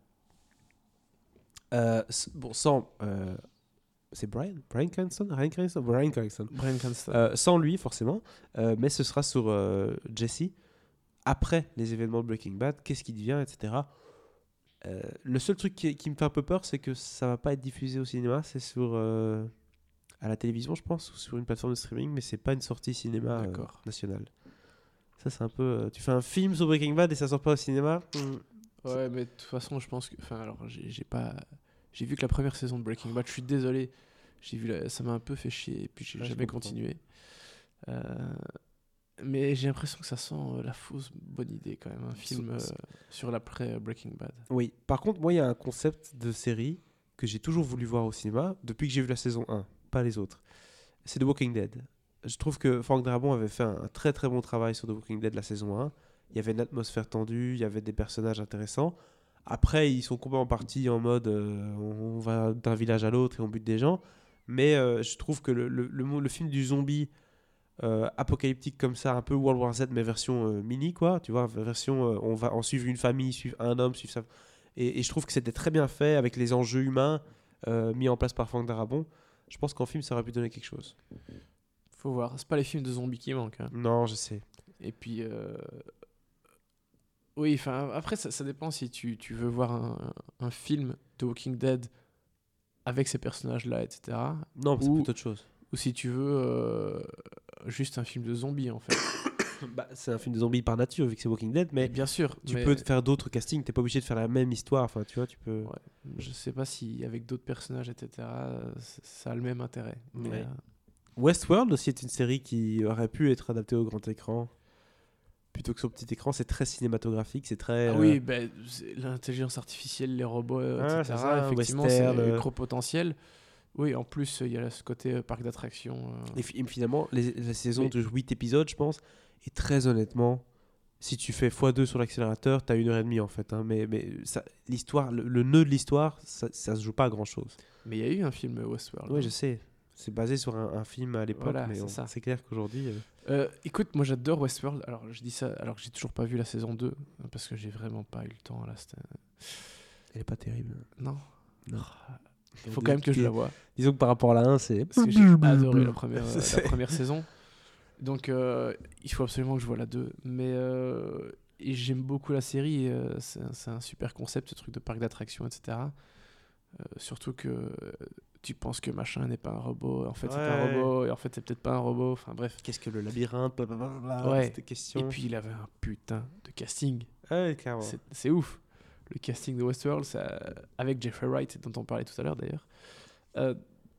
Euh, s- bon, sans. euh, c'est Brian Brian Cranston Brian Cranston Brian Cranston. Bryan Cranston. Euh, sans lui, forcément. Euh, mais ce sera sur euh, Jesse. Après les événements de Breaking Bad, qu'est-ce qui devient, et cetera. Euh, le seul truc qui, qui me fait un peu peur, c'est que ça va pas être diffusé au cinéma. C'est sur. euh, à la télévision, je pense, ou sur une plateforme de streaming, mais c'est pas une sortie cinéma euh, D'accord. nationale. Ça, c'est un peu. euh, tu fais un film sur Breaking Bad et ça sort pas au cinéma. Hmm. Ouais, mais de toute façon, je pense que. Enfin, alors, j'ai j'ai pas. J'ai vu que la première saison de Breaking Bad, je suis désolé. J'ai vu la- Ça m'a un peu fait chier, et puis j'ai Ouais, je jamais comprends. continué. Euh, Mais j'ai l'impression que ça sent euh, la fausse bonne idée, quand même. Un film euh, c'est- sur l'après euh, Breaking Bad. Oui. Par contre, moi, il y a un concept de série que j'ai toujours voulu voir au cinéma depuis que j'ai vu la saison un, pas les autres. C'est The Walking Dead. Je trouve que Frank Darabont avait fait un, un très très bon travail sur The Walking Dead la saison un. Il y avait une atmosphère tendue, il y avait des personnages intéressants. Après, ils sont complètement partis en mode euh, on va d'un village à l'autre et on bute des gens. Mais euh, je trouve que le, le, le, mo- le film du zombie euh, apocalyptique comme ça, un peu World War Z, mais version euh, mini, quoi. Tu vois, version euh, on va en suivre une famille, suivre un homme, suivre ça. Et, et je trouve que c'était très bien fait avec les enjeux humains euh, mis en place par Frank Darabont. Je pense qu'en film, ça aurait pu donner quelque chose. Faut voir. C'est pas les films de zombies qui manquent. hein. Non, je sais. Et puis. euh, Oui, enfin, après, ça, ça dépend si tu, tu veux voir un, un film de Walking Dead avec ces personnages-là, et cetera. Non, mais c'est Ou- plutôt autre chose. Ou si tu veux euh, juste un film de zombies, en fait. Bah, c'est un film de zombies par nature, vu que c'est Walking Dead, mais Bien sûr. tu mais peux te faire d'autres castings. T'es pas obligé de faire la même histoire. Enfin, tu vois, tu peux. Ouais. Je sais pas si avec d'autres personnages, et cetera, euh, c- ça a le même intérêt. Mais, Ouais. euh, Westworld aussi est une série qui aurait pu être adaptée au grand écran. plutôt que sur petit écran. C'est très cinématographique, c'est très. Ah euh, oui, ben, c'est l'intelligence artificielle, les robots, euh, Ah, et cetera. c'est ça, Effectivement, western, c'est euh. gros potentiel. Oui, en plus, il y a ce côté euh, parc d'attractions. euh. Et fi- finalement, les- la saison Oui. de huit épisodes, je pense, et très honnêtement, si tu fais fois deux sur l'accélérateur, t'as une heure et demie en fait. Hein, mais mais ça, l'histoire, le, le nœud de l'histoire, ça, ça se joue pas à grand chose. Mais il y a eu un film Westworld. Oui, hein. je sais. C'est basé sur un, un film à l'époque, Voilà, mais c'est on- ça. c'est clair qu'aujourd'hui. euh, Euh, écoute, moi j'adore Westworld. Alors je dis ça alors que j'ai toujours pas vu la saison deux, hein, parce que j'ai vraiment pas eu le temps. Là, c'était- Elle est pas terrible. non. Non. Il faut quand même que je la vois. Disons que par rapport à la un, c'est. Parce que j'ai adoré la première, euh, C'est- la première saison. Donc euh, il faut absolument que je vois la deux. Mais euh, et j'aime beaucoup la série. et, euh, c'est un, c'est un super concept, ce truc de parc d'attractions, et cetera. Euh, surtout que euh, tu penses que machin n'est pas un robot. En fait, c'est un Ouais. robot. Et en fait, c'est peut-être pas un robot. Enfin bref. Qu'est-ce que le labyrinthe, blablabla, Ouais. cette question. Et puis il avait un putain de casting. Ouais, clairement. C'est- C'est ouf. Le casting de Westworld, ça, avec Jeffrey Wright, dont on parlait tout à l'heure d'ailleurs. Euh,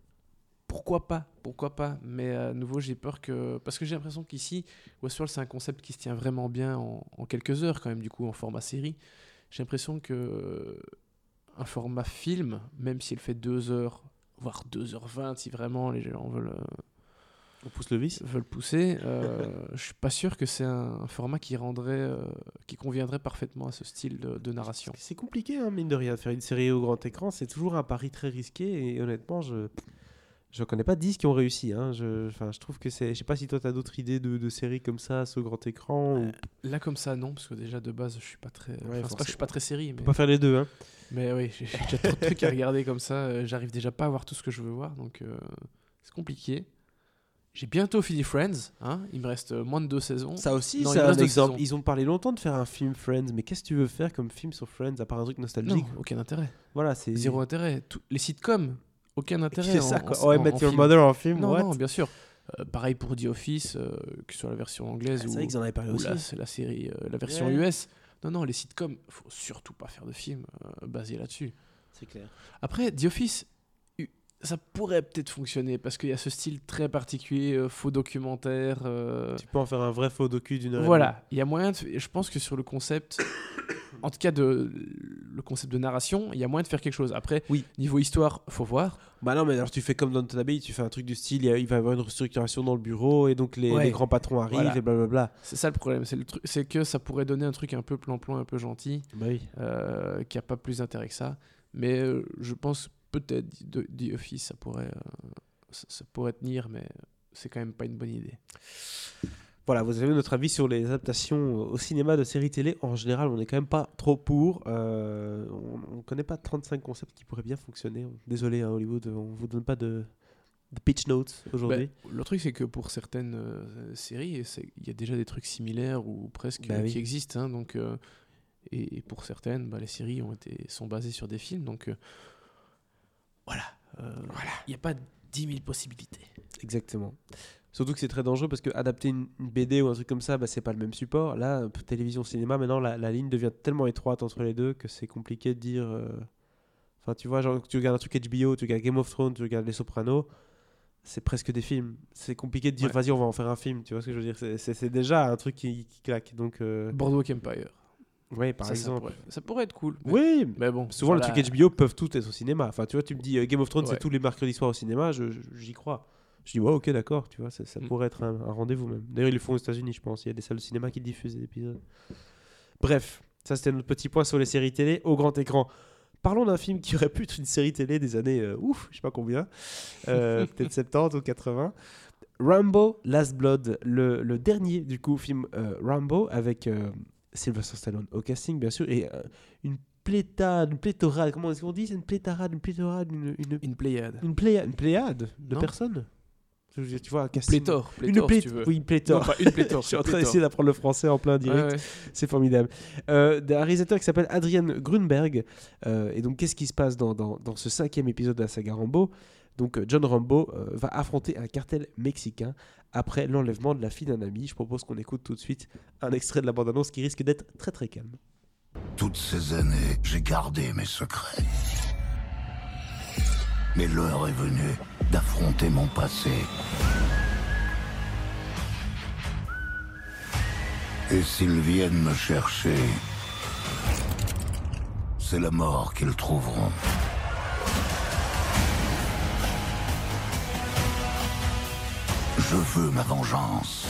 pourquoi pas Pourquoi pas Mais à nouveau, j'ai peur que. Parce que j'ai l'impression qu'ici, Westworld, c'est un concept qui se tient vraiment bien en, en quelques heures, quand même, du coup, en format série. J'ai l'impression que. Un format film, même s'il fait deux heures, voire deux heures vingt, si vraiment les gens veulent. euh, On pousse le vice. veulent pousser, euh, je suis pas sûr que c'est un, un format qui rendrait, euh, qui conviendrait parfaitement à ce style de, de narration. C'est compliqué, hein, mine de rien, de faire une série au grand écran. C'est toujours un pari très risqué. Et honnêtement, je je connais pas dix qui ont réussi. Hein. Je, enfin, je trouve que c'est. Je sais pas si toi, tu as d'autres idées de, de séries comme ça, au grand écran. Ou... Là comme ça non, parce que déjà de base je suis pas très, enfin, c'est pas que je suis forcément. pas très série, mais, On peut pas faire les deux. Hein. mais oui, j'ai j'ai déjà trop de trucs à regarder comme ça. euh, J'arrive déjà pas à voir tout ce que je veux voir, donc euh, c'est compliqué. J'ai bientôt fini Friends, hein. Il me reste euh, moins de deux saisons. Ça aussi, Non, il c'est me un reste deux exemple. saisons. Ils ont parlé longtemps de faire un film Friends, mais qu'est-ce que tu veux faire comme film sur Friends à part un truc nostalgique? Non, aucun intérêt. Voilà, c'est Zéro intérêt. Tout- les sitcoms, aucun intérêt. C'est en- ça, en- quoi. Oh, en- Met en Your film. Mother en film, Non, what? non, bien sûr. Euh, pareil pour The Office, euh, que sur la version anglaise C'est ou, vrai qu'ils en avaient parlé ou aussi. la, c'est la série, euh, la version Ouais. U S. Non, non, les sitcoms, faut surtout pas faire de film euh, basé là-dessus. C'est clair. Après, The Office, u- ça pourrait peut-être fonctionner parce qu'il y a ce style très particulier, euh, faux documentaire. euh, Tu peux en faire un vrai faux docu d'une heure et Voilà, il y a moyen. De, je pense que sur le concept, en tout cas de le concept de narration, il y a moyen de faire quelque chose. Après, Oui. niveau histoire, faut voir. demie. Bah non, mais alors tu fais comme dans Downton Abbey, tu fais un truc du style, il y a- il va y avoir une restructuration dans le bureau et donc les, Ouais. les grands patrons arrivent Voilà. et blablabla. C'est ça le problème, c'est le truc, c'est que ça pourrait donner un truc un peu plan-plan, un peu gentil. Bah oui. euh, qui a pas plus d'intérêt que ça. Mais euh, je pense peut-être de- The Office, ça pourrait, euh, ça, ça pourrait tenir, mais c'est quand même pas une bonne idée. Voilà, vous avez notre avis sur les adaptations au cinéma de séries télé. En général, on n'est quand même pas trop pour. Euh, on ne connaît pas trente-cinq concepts qui pourraient bien fonctionner. Désolé, hein, Hollywood, on vous donne pas de, de pitch notes aujourd'hui. Ben, le truc, c'est que pour certaines euh, séries, c'est- il y a déjà des trucs similaires ou presque Bah euh, oui. qui existent. hein, donc, euh, et, et pour certaines, bah, les séries ont été, sont basées sur des films. Donc euh, voilà. euh, Il n'y a pas dix mille possibilités. Exactement. Surtout que c'est très dangereux parce que adapter une, une B D ou un truc comme ça, bah, c'est pas le même support. Là, euh, télévision, cinéma, maintenant la, la ligne devient tellement étroite entre les deux que c'est compliqué de dire. euh, Enfin, tu vois, genre, tu regardes un truc H B O, tu regardes Game of Thrones, tu regardes Les Sopranos, c'est presque des films. C'est compliqué de dire, Ouais. vas-y, on va en faire un film. Tu vois ce que je veux dire? C'est- C'est c'est déjà un truc qui, qui claque. Donc, euh, Boardwalk Empire. ouais, par ça, ça exemple. pourrait, ça pourrait être cool. Mais, Oui, mais bon. souvent voilà. les trucs H B O peuvent tous être au cinéma. Enfin, tu vois, tu me dis euh, Game of Thrones, Ouais. c'est tous les mercredis soirs au cinéma, je- je- j'y crois. Je dis, ouais, ok, d'accord, tu vois, ça, ça Mm. pourrait être un, un rendez-vous même. D'ailleurs, ils le font aux États-Unis, je pense. Il y a des salles de cinéma qui diffusent des épisodes. Bref, ça c'était notre petit point sur les séries télé au grand écran. Parlons d'un film qui aurait pu être une série télé des années, euh, ouf, je sais pas combien, euh, peut-être soixante-dix ou quatre-vingts. Rambo Last Blood, le, le dernier du coup film euh, Rambo avec euh, Sylvester Stallone au casting bien sûr et euh, une pléthade, une pléthorade, comment est-ce qu'on dit? C'est une pléthorade, une pléthorade, une, une, Une Pléiade. une, pléiade, une pléiade de Non. personnes. Je veux dire, tu vois, un casting. Pléthore. Une Pléthore, plé- si tu veux. Oui, une pléthore. Non, pas une pléthore. Je suis en train pléthore. d'essayer d'apprendre le français en plein direct. Ouais, ouais. C'est formidable. Euh, d'un réalisateur qui s'appelle Adrian Grunberg. Euh, et donc, qu'est-ce qui se passe dans, dans, dans ce cinquième épisode de la saga Rambo? Donc, euh, John Rambo euh, va affronter un cartel mexicain après l'enlèvement de la fille d'un ami. Je propose qu'on écoute tout de suite un extrait de la bande-annonce qui risque d'être très très calme. Toutes ces années, j'ai gardé mes secrets. Mais l'heure est venue d'affronter mon passé. Et s'ils viennent me chercher, c'est la mort qu'ils trouveront. Je veux ma vengeance.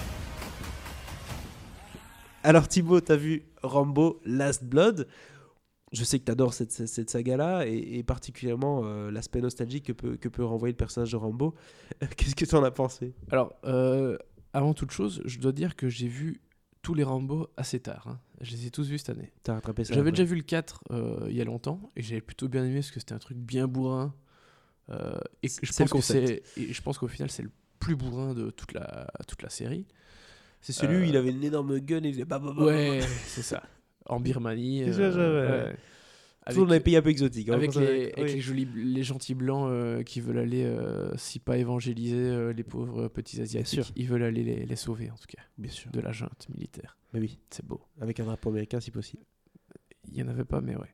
Alors Thibaut, t'as vu Rambo Last Blood. Je sais que t'adores cette, cette, cette saga-là et, et particulièrement euh, l'aspect nostalgique que peut, que peut renvoyer le personnage de Rambo. Qu'est-ce que t'en as pensé ? Alors, euh, avant toute chose, je dois dire que j'ai vu tous les Rambo assez tard. Hein. Je les ai tous vus cette année. T'as rattrapé ça ? J'avais ouais. déjà vu le quatre euh, il y a longtemps et j'avais plutôt bien aimé parce que c'était un truc bien bourrin. Euh, et C'est je le pense, que concept. c'est, et je pense qu'au final, c'est le plus bourrin de toute la, toute la série. C'est celui Euh, où il avait une énorme gun et il faisait bah, bah, bah, Ouais, c'est ça. En Birmanie. C'est ça, ça, ouais. ouais. Toujours dans les pays un peu exotiques. hein, Avec, comme ça, les, oui. avec les jolis, les gentils blancs euh, qui veulent aller, euh, si pas évangéliser euh, les pauvres petits asiatiques, sûr. ils veulent aller les, les sauver en tout cas Bien sûr. de la junte militaire. Mais oui, C'est beau. avec un drapeau américain si possible. Il y en avait pas, mais ouais.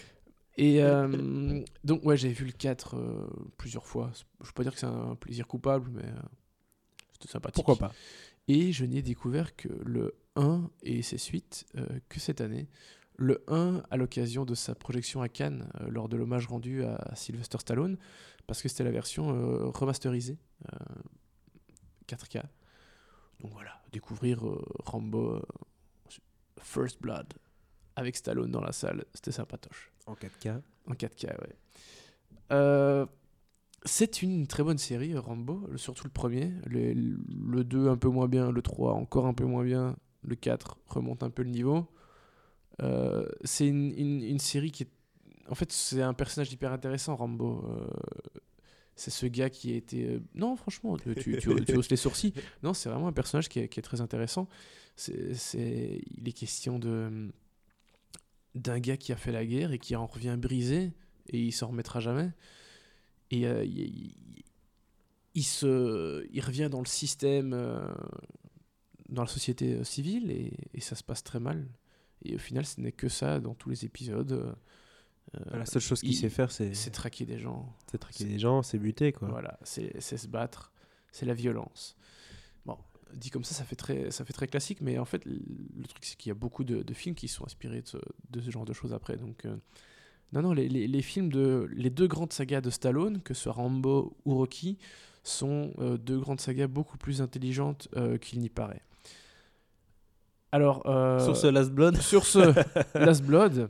Et euh, donc ouais, j'ai vu le quatre euh, plusieurs fois. Je peux pas dire que c'est un plaisir coupable, mais euh, c'était sympathique. Pourquoi pas ? Et je n'ai découvert que le un et ses suites euh, que cette année. Le un à l'occasion de sa projection à Cannes euh, lors de l'hommage rendu à Sylvester Stallone, parce que c'était la version euh, remasterisée euh, quatre K. Donc voilà, découvrir euh, Rambo euh, First Blood avec Stallone dans la salle, c'était sympatoche. En quatre K. En quatre K, ouais. Euh, c'est une très bonne série, Rambo, surtout le premier. Le, le deux un peu moins bien, le trois encore un peu moins bien, le quatre remonte un peu le niveau. Euh, c'est une, une, une série qui est... En fait, c'est un personnage hyper intéressant, Rambo. Euh, c'est ce gars qui a été... euh, Non, franchement, tu, tu, tu, tu hausses les sourcils. Non, c'est vraiment un personnage qui est, qui est très intéressant. C'est, c'est... Il est question de... d'un gars qui a fait la guerre et qui en revient brisé et il s'en remettra jamais. Et euh, il, il, il, se... il revient dans le système, euh, dans la société euh, civile et, et ça se passe très mal. Et au final, ce n'est que ça dans tous les épisodes. Euh, La seule chose qu'il il- sait faire, c'est, C'est traquer des gens. c'est traquer des gens, c'est buter, quoi. Voilà, c'est, c'est se battre. C'est la violence. Bon, dit comme ça, ça fait très, ça fait très classique, mais en fait, le, le truc, c'est qu'il y a beaucoup de, de films qui sont inspirés de ce, de ce genre de choses après. Donc, euh, non, non, les, les, les films de... Les deux grandes sagas de Stallone, que ce soit Rambo ou Rocky, sont euh, deux grandes sagas beaucoup plus intelligentes euh, qu'il n'y paraît. Alors... euh, Sur ce Last Blood, Sur ce, Last Blood,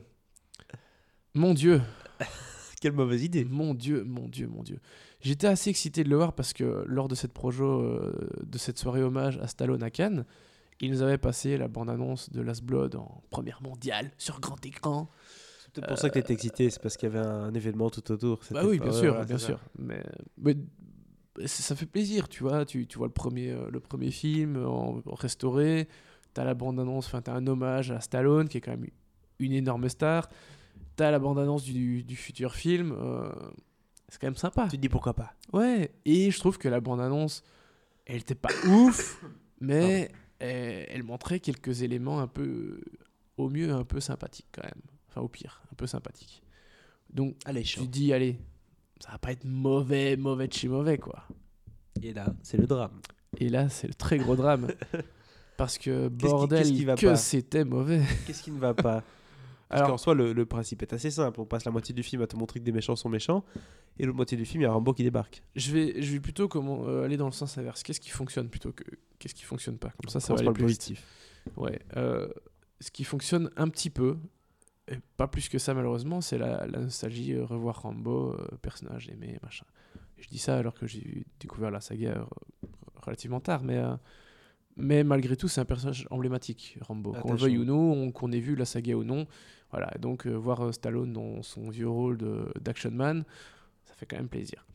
mon Dieu, quelle mauvaise idée. mon Dieu, mon Dieu, mon Dieu. J'étais assez excité de le voir parce que lors de cette projo, euh, de cette soirée hommage à Stallone à Cannes, ils nous avaient passé la bande-annonce de Last Blood en première mondiale sur grand écran. C'est peut-être pour ça que t'étais excité, c'est parce qu'il y avait un événement tout autour. Bah C'était oui, pas- bien ouais, sûr, ouais, bien c'est sûr. Mais, mais ça ça fait plaisir, tu vois. Tu, tu vois le premier, euh, le premier film en, en restauré. T'as la bande-annonce, enfin, t'as un hommage à Stallone, qui est quand même une énorme star. T'as la bande-annonce du, du futur film. euh, c'est quand même sympa. ça. Tu te dis pourquoi pas. Ouais, et je trouve que la bande-annonce, elle était pas ouf, mais elle, elle montrait quelques éléments un peu, au mieux, un peu sympathiques quand même. Enfin, au pire, un peu sympathiques. Donc, Allez, tu chaud. te dis, allez, ça va pas être mauvais, mauvais de chez mauvais, quoi. Et là, c'est le drame. Et là, c'est le très gros drame. Parce que, qui- bordel, qu'est-ce qui va que pas c'était mauvais. Qu'est-ce qui ne va pas? Parce Alors- qu'en soi, le, le principe est assez simple. On passe la moitié du film à te montrer que des méchants sont méchants, et l'autre moitié du film, il y a Rambo qui débarque. Je vais, je vais plutôt comment, euh, aller dans le sens inverse. Qu'est-ce qui fonctionne plutôt que qu'est-ce qui fonctionne pas. Comme ça, ça va Commence aller par le plus vite. positif. Ouais. euh, ce qui fonctionne un petit peu, et pas plus que ça malheureusement, c'est la, la nostalgie, euh, revoir Rambo, euh, personnage aimé, machin. Je dis ça alors que j'ai découvert la saga euh, relativement tard, mais, euh, mais malgré tout, c'est un personnage emblématique, Rambo. Qu'on le Attachant. veuille ou non, on- qu'on ait vu la saga ou non. Voilà, donc euh, voir euh, Stallone dans son vieux rôle de, d'Action Man, ça fait quand même plaisir.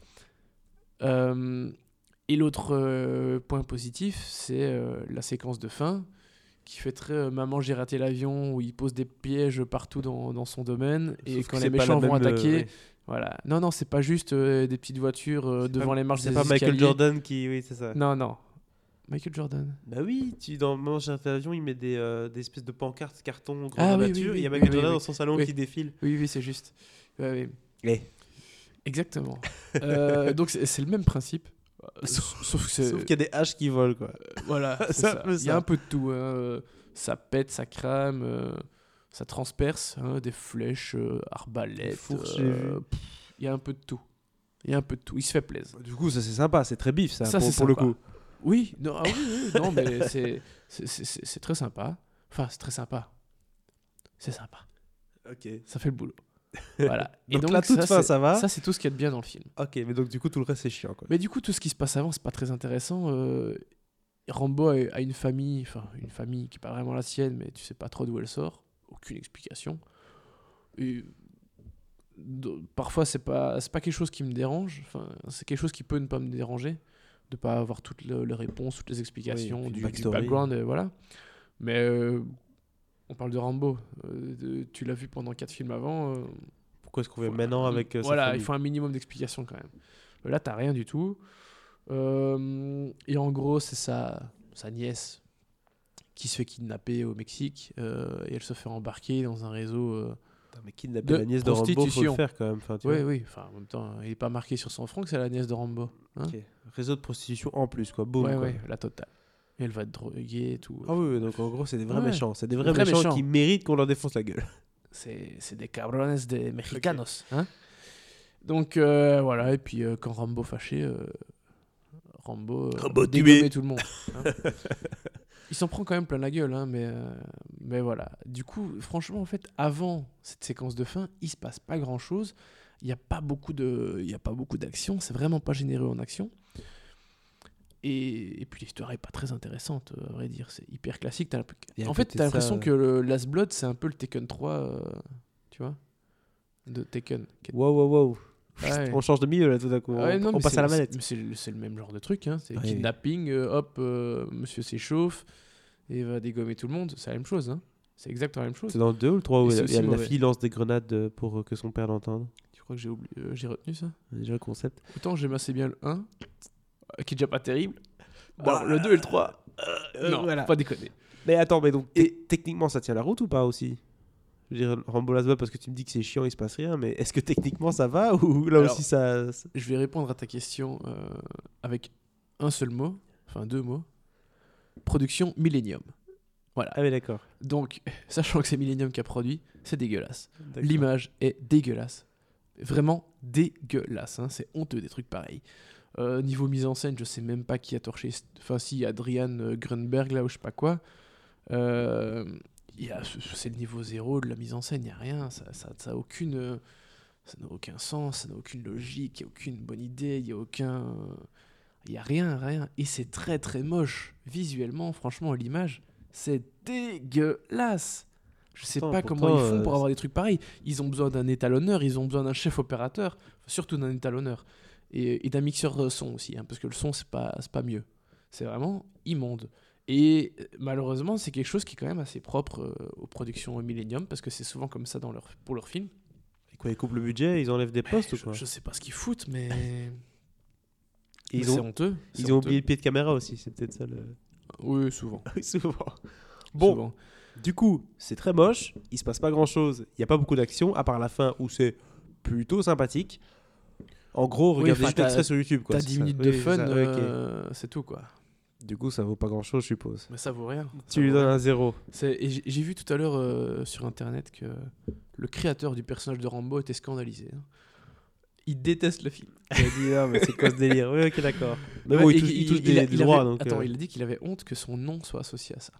Euh, et l'autre euh, point positif, c'est euh, la séquence de fin qui fait très euh, Maman, j'ai raté l'avion, où il pose des pièges partout dans, dans son domaine. Et Sauf quand que les c'est pas méchants la vont même, euh, attaquer, ouais. voilà. Non, non, c'est pas juste euh, des petites voitures euh, C'est devant pas- les marches C'est des pas Michael escaliers. Jordan qui. Oui, c'est ça. Non, non. Michael Jordan. Bah oui, tu, dans Maman, j'ai raté l'avion, il met des, euh, des espèces de pancartes, cartons, grandeur Ah oui, oui, nature. oui, et il y a oui, Michael oui, Jordan oui. dans son salon Oui. qui défile. Oui, oui, c'est juste. Ouais, oui. Eh. Exactement. Euh, donc c'est c'est le même principe. Euh, sauf que c'est... Sauf qu'il y a des haches qui volent, quoi. Euh, voilà, c'est C'est un ça. peu Il y a ça. un peu de tout. Hein. Ça pète, ça crame, euh, ça transperce, hein, des flèches, euh, arbalètes. Des fourches, euh, j'ai vu. pff, Il y a un peu de tout. Il y a un peu de tout. Il se fait plaisir. Du coup, ça c'est sympa, c'est très bif, ça, Ça, pour, c'est pour le sympa. coup. Oui, non, ah oui, oui, non, mais c'est, c'est, c'est, c'est- c'est très sympa. Enfin, c'est très sympa. C'est sympa. Ok. Ça fait le boulot. Voilà. Donc la toute fin, c'est- ça va. Ça, c'est tout ce qu'il y a de bien dans le film. Ok, mais donc du coup, tout le reste c'est chiant, quoi. Mais du coup, tout ce qui se passe avant, c'est pas très intéressant. Euh, Rambo a, a une famille, enfin, une famille qui est pas vraiment la sienne, mais tu sais pas trop d'où elle sort. Aucune explication. Et de- parfois, c'est pas, c'est pas quelque chose qui me dérange. Enfin, c'est quelque chose qui peut ne pas me déranger. De pas avoir toutes le- les réponses, toutes les explications, Oui, et puis du, le du backstory. background, et voilà. Mais euh, on parle de Rambo. Euh, de- tu l'as vu pendant quatre films avant. euh, Pourquoi est-ce qu'on vient faut maintenant un- avec euh, sa Voilà, famille il faut un minimum d'explications quand même. Là, t'as rien du tout. Euh, et en gros, c'est sa, sa nièce qui se fait kidnapper au Mexique euh, et elle se fait embarquer dans un réseau. Euh, Putain, mais kidnapper de la nièce de Rambo, faut le prostitution. faire quand même. Enfin, tu oui, vois. oui. Enfin, en même temps, il est pas marqué sur son front que c'est la nièce de Rambo. Hein. Ok. Réseau de prostitution en plus, quoi. Boum. ouais, quoi. ouais, la totale. Et elle va être droguée et tout. Ah oui, oui, donc en gros, c'est des vrais Ouais. méchants. C'est des vrais, vrais méchants, méchants. qui méritent qu'on leur défonce la gueule. C'est, c'est des cabrones de mexicanos. Hein. Donc euh, voilà, et puis euh, quand Rambo fâché, euh, Rambo, euh, Rambo dégommait tué. tout le monde. Hein. Il s'en prend quand même plein la gueule, hein, mais, euh, mais voilà. Du coup, franchement, en fait, avant cette séquence de fin, il se passe pas grand chose. Il n'y a pas beaucoup de, il y a pas beaucoup d'action. C'est vraiment pas généreux en action. Et, et puis l'histoire est pas très intéressante, euh, à vrai dire. C'est hyper classique. T'as l'imp- Et à en fait, côté t'as de ça, l'impression euh, que le Last Blood, c'est un peu le Taken trois, euh, tu vois, de Taken. qui est- Wow, wow, wow. Ouais. On change de milieu là tout d'un coup. Ouais, on non, on mais passe c'est- à la manette. c'est- mais C'est le, c'est le même genre de truc. Hein. C'est Ouais. kidnapping, euh, hop, euh, monsieur s'échauffe et va dégommer tout le monde. C'est la même chose. Hein. C'est exactement la même chose. C'est dans le deux ou le trois où Et c'est la, aussi la mauvais. fille lance des grenades euh, pour euh, que son père l'entende. Tu crois que j'ai, oublié, euh, j'ai retenu ça? Déjà le concept. Autant j'aime assez bien le un, euh, qui est déjà pas terrible. Bon, le deux et le trois, Euh, non, voilà. pas déconner. Mais attends, mais donc te- techniquement ça tient la route ou pas aussi? Je veux dire, Rambo Last Blood, parce que tu me dis que c'est chiant, il se passe rien, mais est-ce que techniquement ça va ou là Alors, aussi ça. ça- Je vais répondre à ta question euh, avec un seul mot, enfin deux mots. Production Millennium. Voilà. Ah, mais d'accord. Donc, sachant que c'est Millennium qui a produit, c'est dégueulasse. D'accord. L'image est dégueulasse. Vraiment dégueulasse. Hein. C'est honteux des trucs pareils. Euh, niveau mise en scène, je sais même pas qui a torché. c- Enfin, si, Adrian euh, Grunberg, là, ou je sais pas quoi. Euh, il y a- c'est le niveau zéro de la mise en scène, il n'y a rien. Ça, ça, ça a aucune. euh, Ça n'a aucun sens, ça n'a aucune logique, il n'y a aucune bonne idée, il n'y a aucun. Il n'y a rien, rien. Et c'est très très moche. Visuellement, franchement, l'image, c'est dégueulasse. Je sais Pourtant- pas comment pourtant, ils font euh, pour avoir des trucs pareils. Ils ont besoin d'un étalonneur, ils ont besoin d'un chef opérateur, surtout d'un étalonneur. Et, et d'un mixeur euh, son aussi, hein, parce que le son, c'est pas, c'est pas mieux. C'est vraiment immonde. Et euh, malheureusement, c'est quelque chose qui est quand même assez propre euh, aux productions Millennium, parce que c'est souvent comme ça dans leur, pour leurs films. Et quoi, ils coupent le budget, ils enlèvent des postes ou je, quoi? je sais pas ce qu'ils foutent, mais. Et mais ils c'est ont, honteux. c'est ils ont honteux. oublié le pied de caméra aussi, c'est peut-être ça le. Oui, souvent. Oui, souvent. Bon, Souvent. du coup, c'est très moche, il se passe pas grand chose, il y a pas beaucoup d'action, à part la fin où c'est plutôt sympathique. En gros, Oui, regardez enfin, juste t'as- l'extrait sur YouTube. quoi, T'as c'est dix ça. minutes Oui, de c'est fun, ça, ok. euh, c'est tout quoi. Du coup, ça vaut pas grand chose, je suppose. Mais ça vaut rien. Ça Tu lui vaut donnes rien. un zéro. C'est- et J'ai j'ai vu tout à l'heure euh, sur internet que le créateur du personnage de Rambo était scandalisé. hein. Il déteste le film. Il a dit, non, mais c'est quoi ce délire? Oui, ok, d'accord. Mais Ouais, bon, il et touche, il touche il des, a- des il droits, avait- donc. Attends, euh, il a dit qu'il avait honte que son nom soit associé à ça.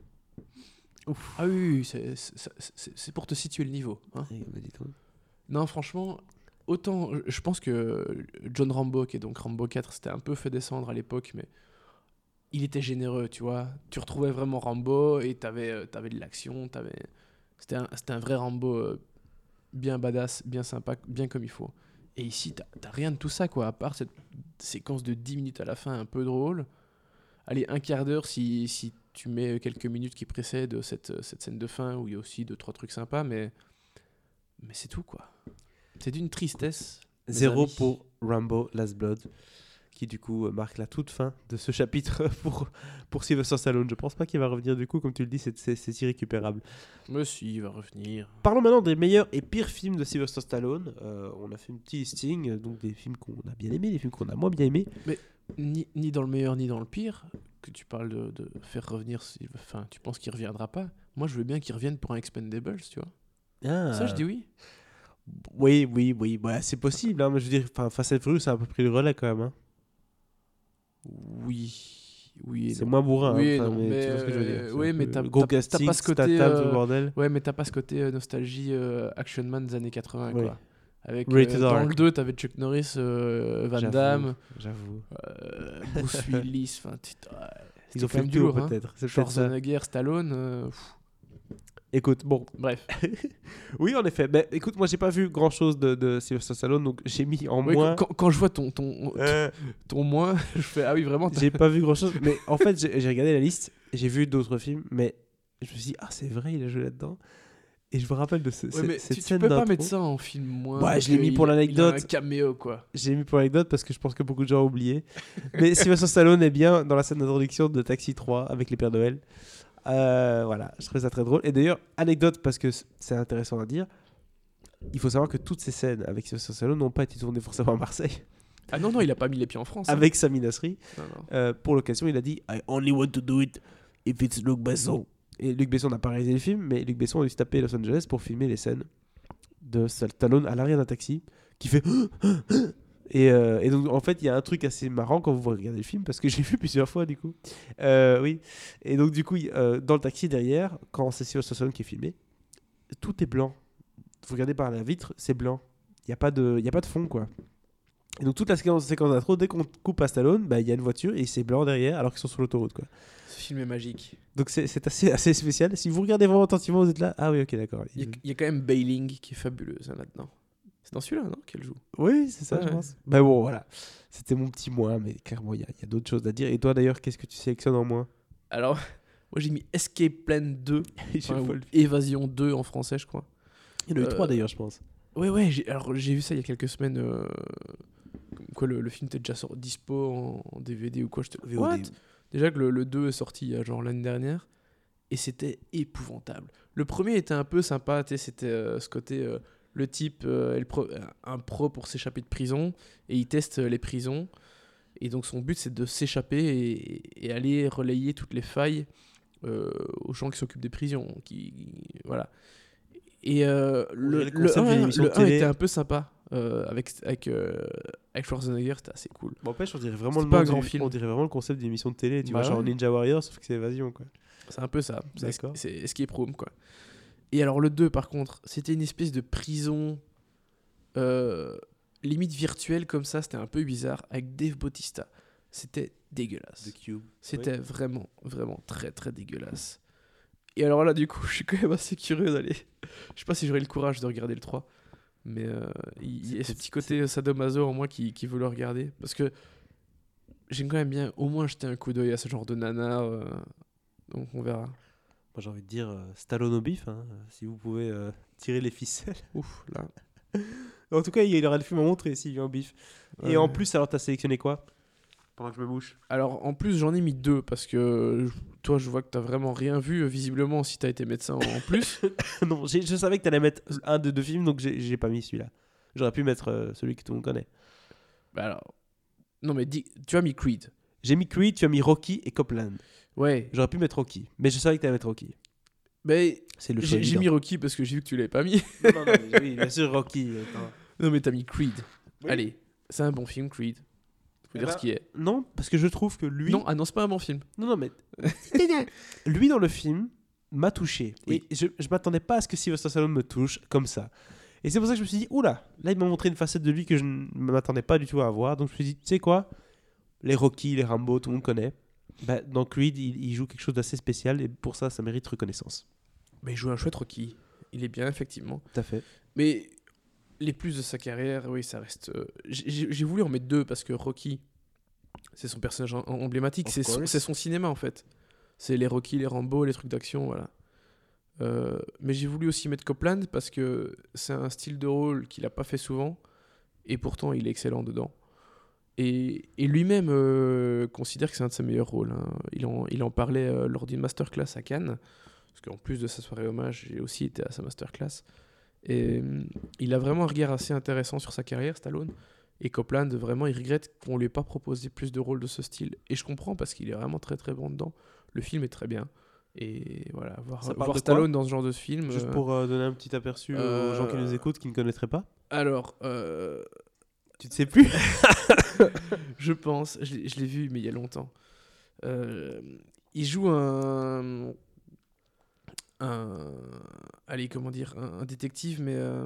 Ah oui, oui, oui, c'est- c'est c'est- c'est pour te situer le niveau. hein. oui, bah, dis donc. Non, franchement, autant je pense que John Rambo, qui est donc Rambo quatre, c'était un peu fait descendre à l'époque, mais il était généreux, tu vois. Tu retrouvais vraiment Rambo et t'avais euh, t'avais de l'action, t'avais... C'était un, c'était un vrai Rambo euh, bien badass, bien sympa, bien comme il faut. Et ici, t'as t'as rien de tout ça, quoi, à part cette séquence de dix minutes à la fin un peu drôle. Allez, un quart d'heure si, si tu mets quelques minutes qui précèdent cette, cette scène de fin où il y a aussi deux, trois trucs sympas, mais, mais c'est tout, quoi. C'est d'une tristesse. mes Zéro amis. pour Rambo Last Blood, qui du coup marque la toute fin de ce chapitre pour, pour Sylvester Stallone. Je pense pas qu'il va revenir du coup, comme tu le dis, c'est, c'est, c'est irrécupérable. Mais si, il va revenir. Parlons maintenant des meilleurs et pires films de Sylvester Stallone. Euh, on a fait un petit listing, donc des films qu'on a bien aimés, des films qu'on a moins bien aimés. Mais ni, ni dans le meilleur ni dans le pire, que tu parles de, de faire revenir, enfin, tu penses qu'il reviendra pas. Moi, je veux bien qu'il revienne pour un Expendables, tu vois. Ah. Ça, je dis oui. Oui, oui, oui, bah, c'est possible, hein, mais je veux dire, Fast and Furious, ça a un peu pris le relais quand même. Hein. Oui, oui. C'est non. moins bourrin, oui, hein, non, mais, mais tu vois ce que je veux dire. euh, oui, mais t'as, gros t'as, casting, t'as pas ce côté, Statham, euh, tout le bordel. Ouais, mais t'as pas ce côté euh, nostalgie euh, Action Man des années quatre-vingts, oui. quoi. Avec, euh, dans le deux, t'avais Chuck Norris, euh, Van j'avoue, Damme, j'avoue. Euh, Bruce Willis, enfin, ils ont fait du le tour, lourd, peut-être. Hein. C'est Schwarzenegger, Stallone. Euh, écoute, bon. Bref. Oui, en effet. Mais écoute, moi, j'ai pas vu grand chose de, de Sylvester Stallone, donc j'ai mis en oui, moins. Quand, quand je vois ton, ton, euh... ton, ton moins, je fais ah oui, vraiment. J'ai pas vu grand chose. Mais en fait, j'ai, j'ai regardé la liste, j'ai vu d'autres films, mais je me suis dit, ah, c'est vrai, il a joué là-dedans. Et je me rappelle de ce, ouais, cette, mais cette tu, scène tu peux d'intro. pas mettre ça en film moins. Ouais, je l'ai mis pour il, l'anecdote. Il a un caméo, quoi. J'ai mis pour l'anecdote parce que je pense que beaucoup de gens ont oublié. Mais Sylvester Stallone est bien dans la scène d'introduction de Taxi trois avec les Pères Noël. Euh, voilà, je trouvais ça très drôle. Et d'ailleurs, anecdote, parce que c'est intéressant à dire, il faut savoir que toutes ces scènes avec Sylvester Stallone n'ont pas été tournées forcément à Marseille. Ah non, non, il a pas mis les pieds en France. Hein. Avec Sami Nasri. Non, non. Euh, pour l'occasion, il a dit I only want to do it if it's Luc Besson. Et Luc Besson n'a pas réalisé le film, mais Luc Besson a dû se taper Los Angeles pour filmer les scènes de Stallone à l'arrière d'un taxi qui fait et, euh, et donc en fait il y a un truc assez marrant quand vous regardez le film parce que j'ai vu plusieurs fois du coup euh, oui et donc du coup euh, dans le taxi derrière quand c'est Sylvester Stallone qui est filmé tout est blanc, vous regardez par la vitre, c'est blanc, il y a pas de il y a pas de fond quoi. Et donc toute la séquence, séquence d'intro, dès qu'on coupe à Stallone, bah, il y a une voiture et c'est blanc derrière alors qu'ils sont sur l'autoroute quoi. Ce film est magique. Donc c'est, c'est assez, assez spécial. Si vous regardez vraiment attentivement, vous êtes là. Ah oui, ok, d'accord. Il y a, il y a quand même Bailing qui est fabuleuse hein, là-dedans. C'est dans celui-là, non, qu'elle joue. Oui, c'est ça, ouais, je ouais. pense. Bah bon, voilà. C'était mon petit moins, mais clairement, il y, y a d'autres choses à dire. Et toi, d'ailleurs, qu'est-ce que tu sélectionnes en moins? Alors, moi j'ai mis Escape Plan deux, enfin, ou le... Évasion deux en français, je crois. Il y en a eu Euh, trois d'ailleurs, je pense. Ouais, ouais, j'ai, alors j'ai vu ça il y a quelques semaines. Euh, comme quoi le, le film était déjà sur, dispo en, en D V D ou quoi. Je te... V O D. What Déjà que le, le deux est sorti il y a genre l'année dernière. Et c'était épouvantable. Le premier était un peu sympa, tu sais, c'était euh, ce côté. Euh, le type euh, est le pro, un pro pour s'échapper de prison. Et il teste les prisons. Et donc son but c'est de s'échapper et, et aller relayer toutes les failles euh, aux gens qui s'occupent des prisons. Qui, voilà. Et euh, le, le le, concept d'une un, émission le de un télé. était un peu sympa. Euh, avec, avec, euh, avec Schwarzenegger, c'était assez cool. Bon, après, on dirait vraiment C'est le pas nom un grand du- film. On dirait vraiment le concept d'une émission de télé. Tu Bah vois, genre ouais. Ninja Warrior, sauf que c'est évasion, quoi. C'est un peu ça. C'est, D'accord. c'est Escape Room, quoi. Et alors, le deux, par contre, c'était une espèce de prison euh, limite virtuelle comme ça. C'était un peu bizarre. Avec Dave Bautista. C'était dégueulasse. The Cube. C'était vraiment, vraiment très, très dégueulasse. Et alors là, du coup, je suis quand même assez curieux d'aller. Je sais pas si j'aurai le courage de regarder le trois. Mais euh, il il y a ce petit côté sadomaso en moi qui, qui veut le regarder. Parce que j'aime quand même bien au moins jeter un coup d'œil à ce genre de nana. euh, donc on verra. Moi, j'ai envie de dire euh, Stallone au bif, hein, si vous pouvez euh, tirer les ficelles. Ouf, là. En tout cas, il y aura le film à montrer s'il vient au bif. Ouais. Et en plus, alors, t'as sélectionné quoi? Pendant que je me bouche. Alors en plus, j'en ai mis deux parce que je- toi, je vois que t'as vraiment rien vu, euh, visiblement, si t'as été médecin en en plus. Non, j'ai- je savais que t'allais mettre un de deux films, donc j'ai, j'ai pas mis celui-là. J'aurais pu mettre euh, celui que tout le monde connaît. Bah alors. Non, mais dis, tu as mis Creed. J'ai mis Creed, tu as mis Rocky et Copland. Ouais. J'aurais pu mettre Rocky, mais je savais que t'allais mettre Rocky. Mais C'est le choix j'ai, j'ai évident. mis Rocky parce que j'ai vu que tu l'avais pas mis. Non, non, mais oui, bien sûr, Rocky. attends. Non, mais t'as mis Creed. Oui. Allez, c'est un bon film, Creed. Faut Eh dire ben, ce qui est. Non, parce que je trouve que lui... Non, ah non, c'est pas un bon film. Non, non, mais... lui, dans le film, m'a touché. Oui. Et je, je m'attendais pas à ce que Sylvester Stallone me touche comme ça. Et c'est pour ça que je me suis dit, oula, là, il m'a montré une facette de lui que je ne m'attendais pas du tout à avoir. Donc je me suis dit, tu sais quoi? Les Rocky, les Rambo, tout le monde connaît. Bah, dans Creed, il, il joue quelque chose d'assez spécial et pour ça, ça mérite reconnaissance. Mais il joue un chouette Rocky. Il est bien, effectivement. Tout à fait. Mais les plus de sa carrière, oui, ça reste. euh, J'ai, j'ai voulu en mettre deux parce que Rocky, c'est son personnage en- emblématique. Of C'est son, course. c'est son cinéma, en fait. C'est les Rocky, les Rambo, les trucs d'action, voilà. Euh, mais j'ai voulu aussi mettre Copland parce que c'est un style de rôle qu'il a pas fait souvent et pourtant il est excellent dedans. Et, et lui-même euh, considère que c'est un de ses meilleurs rôles. Hein. Il, en, il en parlait euh, lors d'une masterclass à Cannes, parce qu'en plus de sa soirée hommage, j'ai aussi été à sa masterclass. Et euh, il a vraiment un regard assez intéressant sur sa carrière, Stallone. Et Copland, vraiment, il regrette qu'on lui ait pas proposé plus de rôles de ce style. Et je comprends, parce qu'il est vraiment très très bon dedans. Le film est très bien. Et voilà, voir, Ça parle voir de Stallone quoi dans ce genre de film... Juste euh, pour euh, donner un petit aperçu euh, aux gens qui nous écoutent, qui ne connaîtraient pas. Alors... Euh... Tu ne sais plus? Je pense, je l'ai, je l'ai vu, mais il y a longtemps. Euh, il joue un, un, allez, comment dire, un, un détective, mais euh,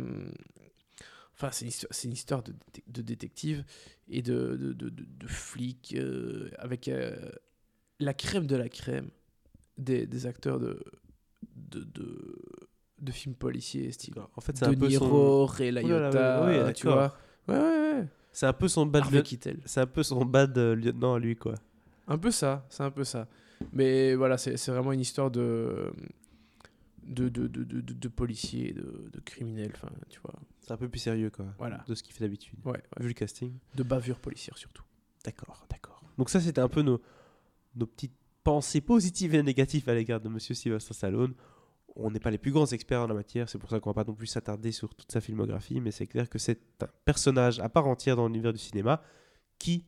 enfin, c'est une histoire, c'est une histoire de, de détective et de, de, de, de, de flic euh, avec euh, la crème de la crème des, des acteurs de, de, de, de films policiers, style En fait, c'est De un peu Niro, son... Ray Oh là Liotta, là, oui, oui, tu d'accord. vois. Ouais, ouais, ouais. C'est un peu son bad Harvey lieu- Keitel. C'est un peu son bad euh, lieutenant à lui, quoi. Un peu ça, c'est un peu ça. Mais voilà, c'est, c'est vraiment une histoire de de, de, de, de, de, de policiers, de, de criminels, enfin, tu vois. C'est un peu plus sérieux, quoi. Voilà. De ce qu'il fait d'habitude. Ouais, ouais. Vu le casting. De bavures policières surtout. D'accord, d'accord. Donc ça, c'était un peu nos, nos petites pensées positives et négatives à l'égard de Monsieur Sylvester Stallone. On n'est pas les plus grands experts en la matière, c'est pour ça qu'on va pas non plus s'attarder sur toute sa filmographie, mais c'est clair que c'est un personnage à part entière dans l'univers du cinéma qui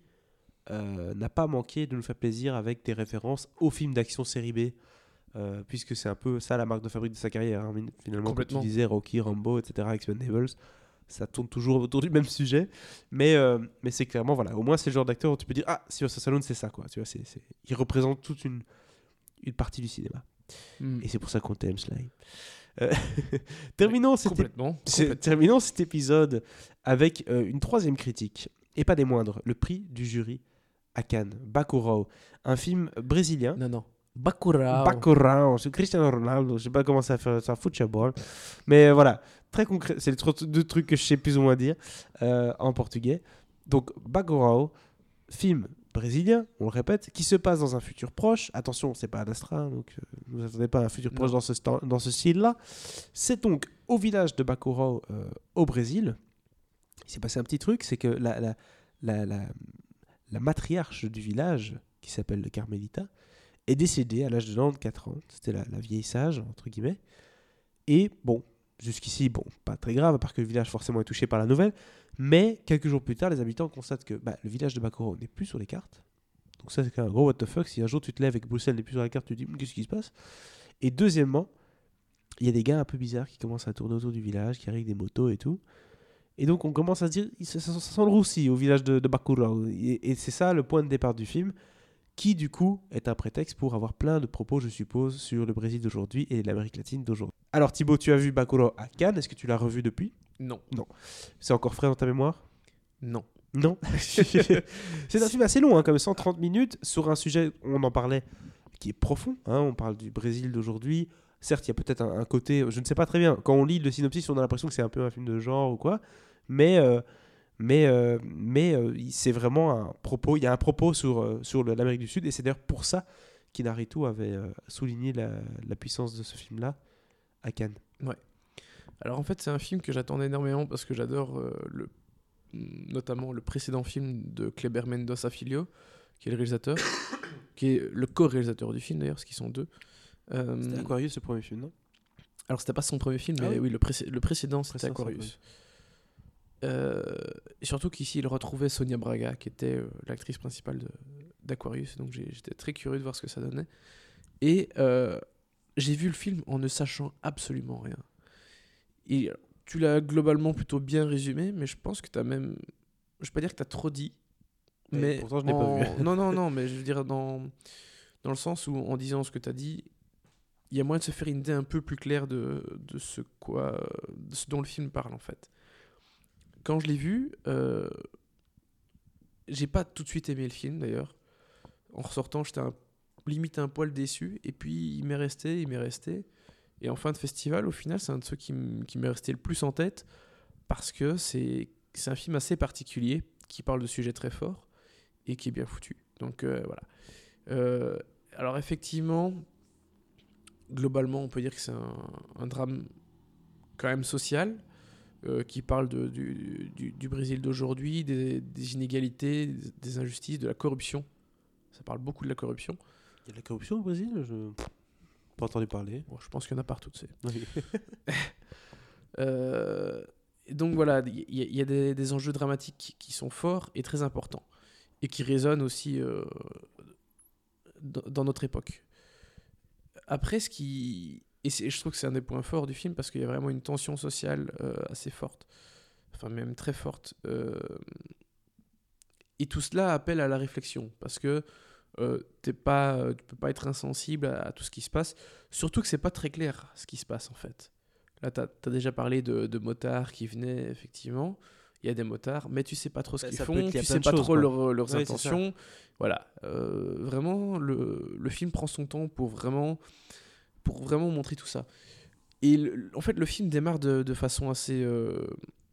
euh, n'a pas manqué de nous faire plaisir avec des références aux films d'action série B, euh, puisque c'est un peu ça la marque de fabrique de sa carrière. Hein. Finalement, comme tu Complètement. disais, Rocky, Rambo, et cetera, Expendables, ça tourne toujours autour du même sujet, mais, euh, mais c'est clairement, voilà, au moins c'est le genre d'acteur où tu peux dire, ah, Sylvester Stallone, c'est ça, quoi. Tu vois, c'est, c'est... il représente toute une, une partie du cinéma. Mm. Et c'est pour ça qu'on t'aime, Sly. Euh, terminons, cet ép- Complètement. c'est- complètement. terminons cet épisode avec euh, une troisième critique, et pas des moindres, le prix du jury à Cannes, Bacurau, un film brésilien. Non, non. Bacurau. Bacurau, c'est Cristiano Ronaldo, je sais pas comment ça fait ça football, mais euh, voilà, très concret, c'est les tr- deux trucs que je sais plus ou moins dire euh, en portugais. Donc Bacurau, film brésilien, on le répète, qui se passe dans un futur proche. Attention, c'est pas Ad Astra, hein, donc euh, ne vous attendez pas à un futur proche Non. dans ce, sta- dans ce style-là. C'est donc au village de Bacurau, euh, au Brésil. Il s'est passé un petit truc, c'est que la, la, la, la, la matriarche du village, qui s'appelle Carmelita, est décédée à l'âge de quatre-vingt-quatre ans. C'était la, la vieille sage, entre guillemets. Et bon, jusqu'ici, bon, pas très grave, à part que le village forcément est touché par la nouvelle. Mais quelques jours plus tard, les habitants constatent que bah, le village de Bacurau n'est plus sur les cartes. Donc ça, c'est quand même un gros what the fuck. Si un jour tu te lèves et que Bruxelles n'est plus sur la carte, tu te dis, qu'est-ce qui se passe? Et deuxièmement, il y a des gars un peu bizarres qui commencent à tourner autour du village, qui arrivent avec des motos et tout. Et donc on commence à se dire, ça, ça, ça sent le roussi au village de, de Bacurau. Et, et c'est ça le point de départ du film, qui du coup est un prétexte pour avoir plein de propos, je suppose, sur le Brésil d'aujourd'hui et l'Amérique latine d'aujourd'hui. Alors Thibaut, tu as vu Bacurau à Cannes, est-ce que tu l'as revu depuis? Non. C'est encore frais dans ta mémoire? Non. Non. C'est un film assez long, hein, comme cent trente minutes, sur un sujet, on en parlait, qui est profond. Hein, on parle du Brésil d'aujourd'hui. Certes, il y a peut-être un, un côté, je ne sais pas très bien, quand on lit le synopsis, on a l'impression que c'est un peu un film de genre ou quoi, mais, euh, mais, euh, mais euh, c'est vraiment un propos, il y a un propos sur, euh, sur le- l'Amérique du Sud, et c'est d'ailleurs pour ça qu'Inarritu avait euh, souligné la, la puissance de ce film-là à Cannes. Alors en fait, c'est un film que j'attendais énormément parce que j'adore euh, le, notamment le précédent film de Kleber Mendoza Filho, qui est le réalisateur, qui est le co-réalisateur du film d'ailleurs, parce qu'ils sont deux. Euh, C'était Aquarius, ce premier film, non? alors c'était pas son premier film, Ah mais oui oui, le, précé- le précédent c'était Précédent, Aquarius. Euh, et surtout qu'ici il retrouvait Sonia Braga, qui était euh, l'actrice principale de- d'Aquarius, donc j'ai- j'étais très curieux de voir ce que ça donnait. Et euh, j'ai vu le film en ne sachant absolument rien. Et tu l'as globalement plutôt bien résumé, mais je pense que tu as même. Je vais pas dire que tu as trop dit. Et Mais pourtant, je n'ai pas en- vu. non, non, non, mais je veux dire, dans, dans le sens où en disant ce que tu as dit, il y a moyen de se faire une idée un peu plus claire de, de, ce, quoi, de ce dont le film parle en fait. Quand je l'ai vu, euh, j'ai pas tout de suite aimé le film d'ailleurs. En ressortant, j'étais un- limite un poil déçu. Et puis il m'est resté, il m'est resté. Et en fin de festival, au final, c'est un de ceux qui, m- qui m'est resté le plus en tête parce que c'est c'est un film assez particulier qui parle de sujets très forts et qui est bien foutu. Donc euh, voilà. Euh, alors effectivement, globalement, on peut dire que c'est un, un drame quand même social. euh, qui parle de, du, du, du Brésil d'aujourd'hui, des, des inégalités, des, des injustices, de la corruption. Ça parle beaucoup de la corruption. Il y a de la corruption au Brésil? Je n'ai pas entendu parler. Bon, je pense qu'il y en a partout, tu sais. Oui. euh, donc voilà, il y, y a des, des enjeux dramatiques qui sont forts et très importants. Et qui résonnent aussi euh, dans, dans notre époque. Après, ce qui... Et c'est, je trouve que c'est un des points forts du film parce qu'il y a vraiment une tension sociale euh, assez forte. Enfin, même très forte. Euh, et tout cela appelle à la réflexion parce que euh, t'es pas, tu peux pas être insensible à, à tout ce qui se passe. Surtout que c'est pas très clair ce qui se passe en fait. Là, tu as déjà parlé de, de motards qui venaient, effectivement. Il y a des motards, mais tu sais pas trop ce Bah, qu'ils ça peut font, être qu'il y a tu plein sais de pas choses, trop quoi. leur- leurs Ouais, c'est intentions. Voilà. Euh, vraiment, le, le film prend son temps pour vraiment, pour vraiment montrer tout ça. Et le- en fait, le film démarre de, de façon assez. euh,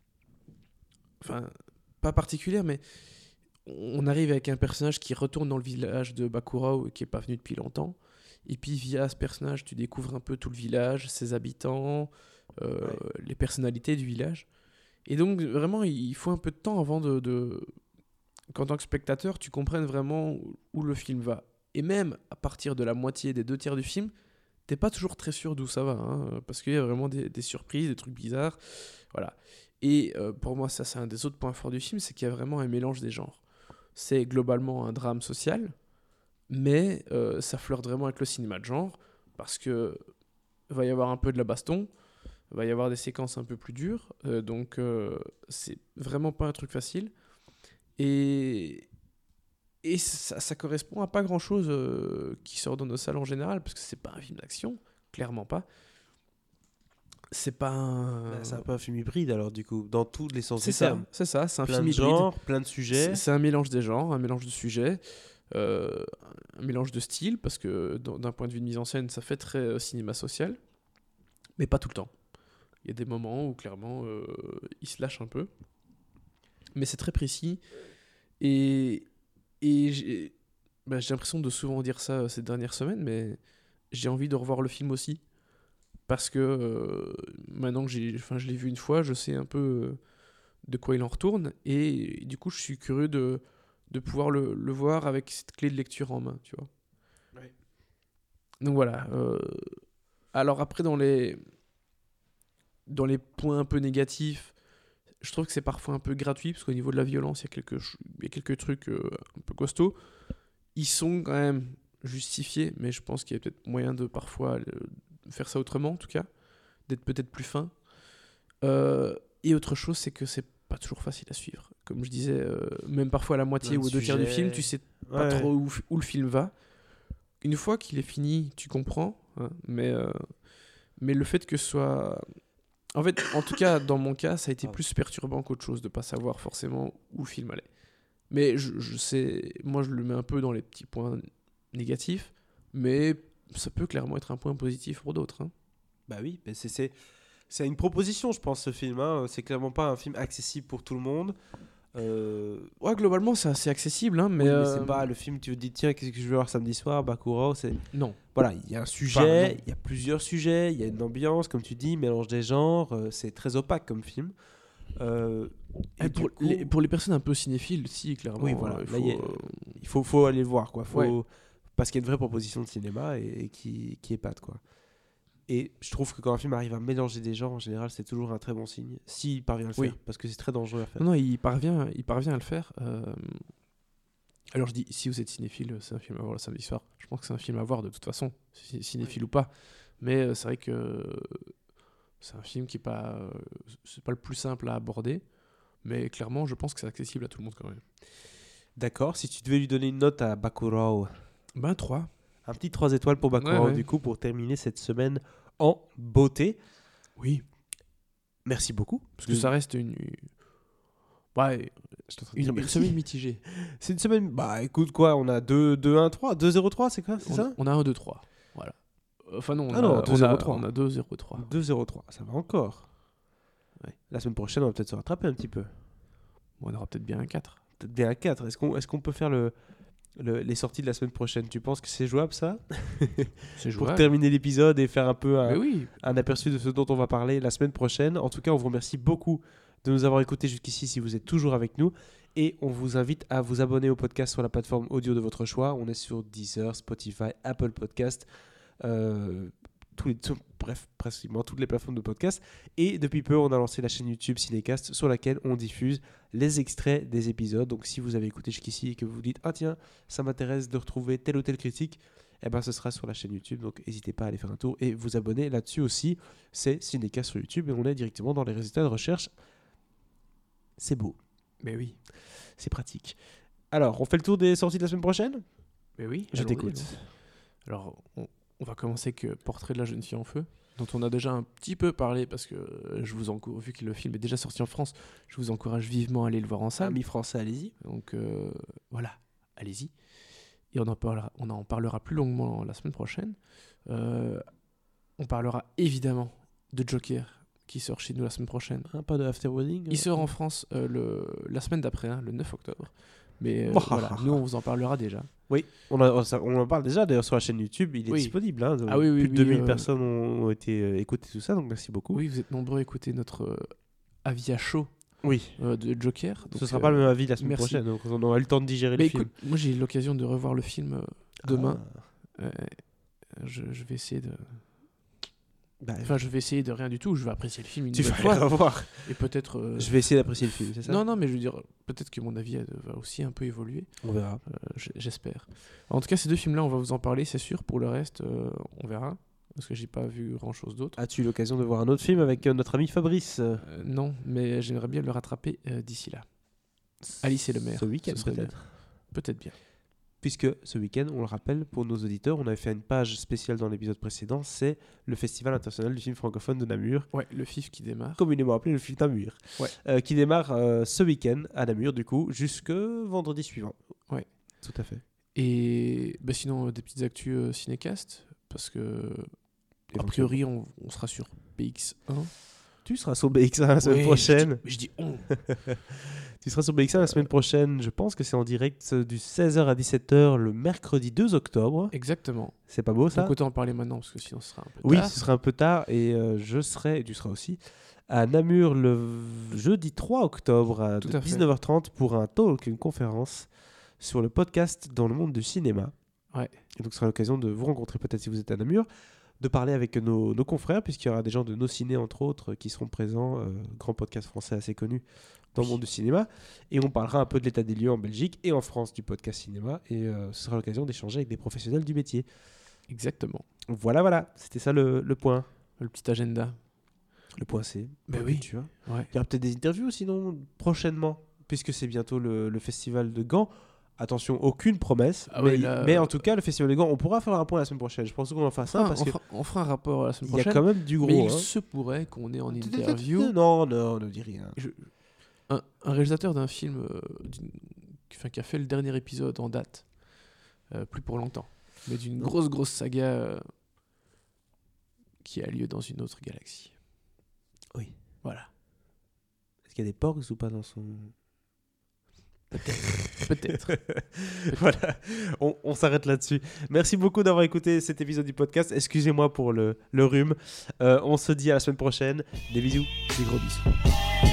Enfin, pas particulière, mais on arrive avec un personnage qui retourne dans le village de Bakurao et qui est pas venu depuis longtemps. Et puis, via ce personnage, tu découvres un peu tout le village, ses habitants, euh, Ouais. les personnalités du village. Et donc, vraiment, il faut un peu de temps avant de, de... qu'en tant que spectateur, tu comprennes vraiment où le film va. Et même à partir de la moitié des deux tiers du film, t'es pas toujours très sûr d'où ça va, hein, parce qu'il y a vraiment des, des surprises, des trucs bizarres. Voilà. Et euh, pour moi, ça, c'est un des autres points forts du film, c'est qu'il y a vraiment un mélange des genres. C'est globalement un drame social, mais euh, ça flirte vraiment avec le cinéma de genre, parce que va y avoir un peu de la baston, va y avoir des séquences un peu plus dures, euh, donc euh, c'est vraiment pas un truc facile. Et, et ça, ça correspond à pas grand chose euh, qui sort de nos salles en général, parce que c'est pas un film d'action, clairement pas. C'est pas un. Bah, c'est un peu un film hybride alors du coup, dans tous les sens C'est du ça, terme. c'est ça, c'est un Plein film de hybride. genres, plein de sujets. C'est c'est un mélange des genres, un mélange de sujets, euh, un mélange de styles, parce que dans- d'un point de vue de mise en scène, ça fait très euh, cinéma social, mais pas tout le temps. Il y a des moments où clairement euh, il se lâche un peu, mais c'est très précis. Et, et j'ai bah, j'ai l'impression de souvent dire ça euh, ces dernières semaines, mais j'ai envie de revoir le film aussi. Parce que euh, maintenant que j'ai, enfin, je l'ai vu une fois, je sais un peu euh, de quoi il en retourne. Et, du coup, je suis curieux de, de pouvoir le, le voir avec cette clé de lecture en main, tu vois. Ouais. Donc voilà. euh, alors après, dans les, dans les points un peu négatifs, je trouve que c'est parfois un peu gratuit, parce qu'au niveau de la violence, il y a quelques, ch- il y a quelques trucs euh, un peu costauds. Ils sont quand même justifiés, mais je pense qu'il y a peut-être moyen de parfois euh, faire ça autrement, en tout cas, d'être peut-être plus fin. Euh, et autre chose, c'est que c'est pas toujours facile à suivre. Comme je disais, euh, même parfois à la moitié Plein ou de aux deux tiers du sujets. film, tu sais pas Ouais. trop où, où le film va. Une fois qu'il est fini, tu comprends, hein, mais, euh, mais le fait que ce soit... En fait, en tout cas, dans mon cas, ça a été Ah. plus perturbant qu'autre chose de pas savoir forcément où le film allait. Mais je, je sais, moi je le mets un peu dans les petits points négatifs, mais ça peut clairement être un point positif pour d'autres. Hein. Bah oui, mais c'est, c'est, c'est une proposition, je pense, ce film. Hein. C'est clairement pas un film accessible pour tout le monde. Euh, Ouais, globalement, c'est assez accessible, hein, mais, oui, mais euh, c'est pas le film, tu te dis, tiens, qu'est-ce que je vais voir samedi soir, Bakurao, c'est... non. Voilà, il y a un Enfin, sujet, non. il y a plusieurs sujets, il y a une ambiance, comme tu dis, mélange des genres, euh, c'est très opaque comme film. Euh, et Et du pour, coup, les, pour les personnes un peu cinéphiles, si, clairement. Oui, voilà, euh, il là, faut, il y a- euh, il faut, faut aller le voir, quoi. Faut, Ouais. Parce qu'il y a une vraie proposition de cinéma et, et qui, qui épate, quoi. Et je trouve que quand un film arrive à mélanger des genres, en général, c'est toujours un très bon signe, s'il parvient à le Oui. faire, parce que c'est très dangereux à faire. Non, non, il parvient, il parvient à le faire. euh, Alors je dis, si vous êtes cinéphile, c'est un film à voir le samedi soir. Je pense que c'est un film à voir de toute façon, ci- cinéphile ou pas. Mais euh, c'est vrai que euh, c'est un film qui est pas, euh, c'est pas le plus simple à aborder. Mais clairement, je pense que c'est accessible à tout le monde quand même. D'accord, si tu devais lui donner une note à Bakurao, Ben trois. un petit trois étoiles pour Bakurao, Ouais, ouais. du coup, pour terminer cette semaine en beauté. Oui. Merci beaucoup. Parce que ça reste une... Ouais, Je suis en train de une, dire une merci. semaine mitigée. C'est une semaine. Bah écoute, quoi, on a deux un trois, deux zéro trois, c'est quoi, c'est On, ça on a un deux trois. Voilà. Enfin non, on Ah a, non, on deux a- zéro trois. on a deux zéro trois. deux zéro trois, ça va encore. Ouais. La semaine prochaine, on va peut-être se rattraper un petit peu. On aura peut-être bien un quatre. Peut-être bien un quatre. Est-ce qu'on, est-ce qu'on peut faire le, le, les sorties de la semaine prochaine. Tu penses que c'est jouable ça? C'est Pour jouable. terminer l'épisode et faire un peu un, Mais oui, un aperçu de ce dont on va parler la semaine prochaine. En tout cas, on vous remercie beaucoup de nous avoir écoutés jusqu'ici si vous êtes toujours avec nous. Et on vous invite à vous abonner au podcast sur la plateforme audio de votre choix. On est sur Deezer, Spotify, Apple Podcast, euh, tous les, tout- bref, pratiquement toutes les plateformes de podcast. Et depuis peu, on a lancé la chaîne YouTube Cinécast sur laquelle on diffuse les extraits des épisodes. Donc si vous avez écouté jusqu'ici et que vous vous dites « Ah tiens, ça m'intéresse de retrouver telle ou telle critique », eh ben, ce sera sur la chaîne YouTube. Donc n'hésitez pas à aller faire un tour et vous abonner là-dessus aussi. C'est Cinécast sur YouTube et on est directement dans les résultats de recherche. C'est beau. mais oui, C'est pratique. Alors, on fait le tour des sorties de la semaine prochaine? mais oui. Je allons-y, t'écoute. allons-y. Alors, on, on va commencer avec euh, Portrait de la jeune fille en feu, dont on a déjà un petit peu parlé parce que euh, je vous encourage, vu que le film est déjà sorti en France, je vous encourage vivement à aller le voir en salle. Amis français, allez-y. Donc euh, voilà, allez-y. Et on en parlera, on en parlera plus longuement la semaine prochaine. Euh, on parlera évidemment de Joker qui sort chez nous la semaine prochaine. Hein, pas de After Wedding? Il sort en France euh, le, la semaine d'après, hein, le neuf octobre. Mais euh, Oh. voilà, nous on vous en parlera déjà. Oui, on, a- on, ça- on en parle déjà d'ailleurs sur la chaîne YouTube. Il est Oui. disponible. Hein, Ah oui, oui, Plus de oui, deux mille euh, personnes ont, ont été euh, écoutées, tout ça. Donc merci beaucoup. Oui, vous êtes nombreux à écouter notre euh, avis à chaud Oui. euh, de Joker. Ce Donc, sera euh, pas le même avis la semaine merci. prochaine. Donc on aura eu le temps de digérer Mais le film. écoute, moi j'ai eu l'occasion de revoir le film euh, demain. Ah. Euh, je, je vais essayer de. Bah, Enfin, je vais essayer de rien du tout. Je vais apprécier le film une tu nouvelle vas fois. aller revoir. Et peut-être. euh, Je vais essayer d'apprécier le film, c'est ça? Non, non, mais je veux dire, peut-être que mon avis euh, va aussi un peu évoluer. On verra. euh, j- J'espère. En tout cas, ces deux films-là, on va vous en parler, c'est sûr. Pour le reste, euh, on verra. Parce que j'ai pas vu grand-chose d'autre. As-tu eu l'occasion de voir un autre film avec euh, notre ami Fabrice euh, Euh, non, mais j'aimerais bien le rattraper euh, d'ici là. Alice et le maire. Ce week-end ce serait peut-être. bien. Peut-être bien. Puisque ce week-end, on le rappelle pour nos auditeurs, on avait fait une page spéciale dans l'épisode précédent, c'est le Festival international du film francophone de Namur, Ouais, le F I F qui démarre. communément appelé le film Namur, Ouais. euh, qui démarre euh, ce week-end à Namur, du coup, jusque vendredi suivant. Ouais. Tout à fait. Et bah, sinon, euh, des petites actus euh, cinécast. Parce que, a priori, on, on sera sur B X un. Tu seras sur B X un la semaine Ouais, prochaine. Je dis, je dis on. Tu seras sur B X un la semaine prochaine. Je pense que c'est en direct euh, du seize heures à dix-sept heures le mercredi deux octobre. Exactement. C'est pas beau ça? Donc autant en parler maintenant, parce que sinon ce sera un peu Oui, tard. ce sera un peu tard et euh, je serai, et tu seras aussi, à Namur le v- jeudi trois octobre à Tout de à fait. dix-neuf heures trente pour un talk, une conférence sur le podcast dans le monde du cinéma. Ouais. Et donc ce sera l'occasion de vous rencontrer peut-être si vous êtes à Namur, de parler avec nos, nos confrères, puisqu'il y aura des gens de nos ciné entre autres qui seront présents, euh, grand podcast français assez connu dans le monde du cinéma, et on parlera un peu de l'état des lieux en Belgique et en France du podcast cinéma, et euh, ce sera l'occasion d'échanger avec des professionnels du métier. Exactement. Voilà, voilà, c'était ça le, le point. Le petit agenda. Le point C. Ben point oui. tu vois. Ouais. Il y aura peut-être des interviews sinon prochainement, puisque c'est bientôt le, le festival de Gand. Attention, aucune promesse. Ah mais, ouais, là, mais euh, en tout cas, le festival de Gand, on pourra faire un point la semaine prochaine. Je pense qu'on en fasse un Ah, parce on, qu'il fera, on fera un rapport la semaine y a prochaine. quand même du gros. mais il hein. se pourrait qu'on ait en interview Non, non, ne dis rien. je- un, un réalisateur d'un film euh, d'une- enfin, qui a fait le dernier épisode en date, euh, plus pour longtemps, mais d'une Non. grosse, grosse saga euh, qui a lieu dans une autre galaxie. Oui. Voilà. Est-ce qu'il y a des porgs ou pas dans son. Peut-être. Voilà, on, on s'arrête là-dessus. Merci beaucoup d'avoir écouté cet épisode du podcast. Excusez-moi pour le, le rhume. Euh, on se dit à la semaine prochaine. Des bisous. Des gros bisous.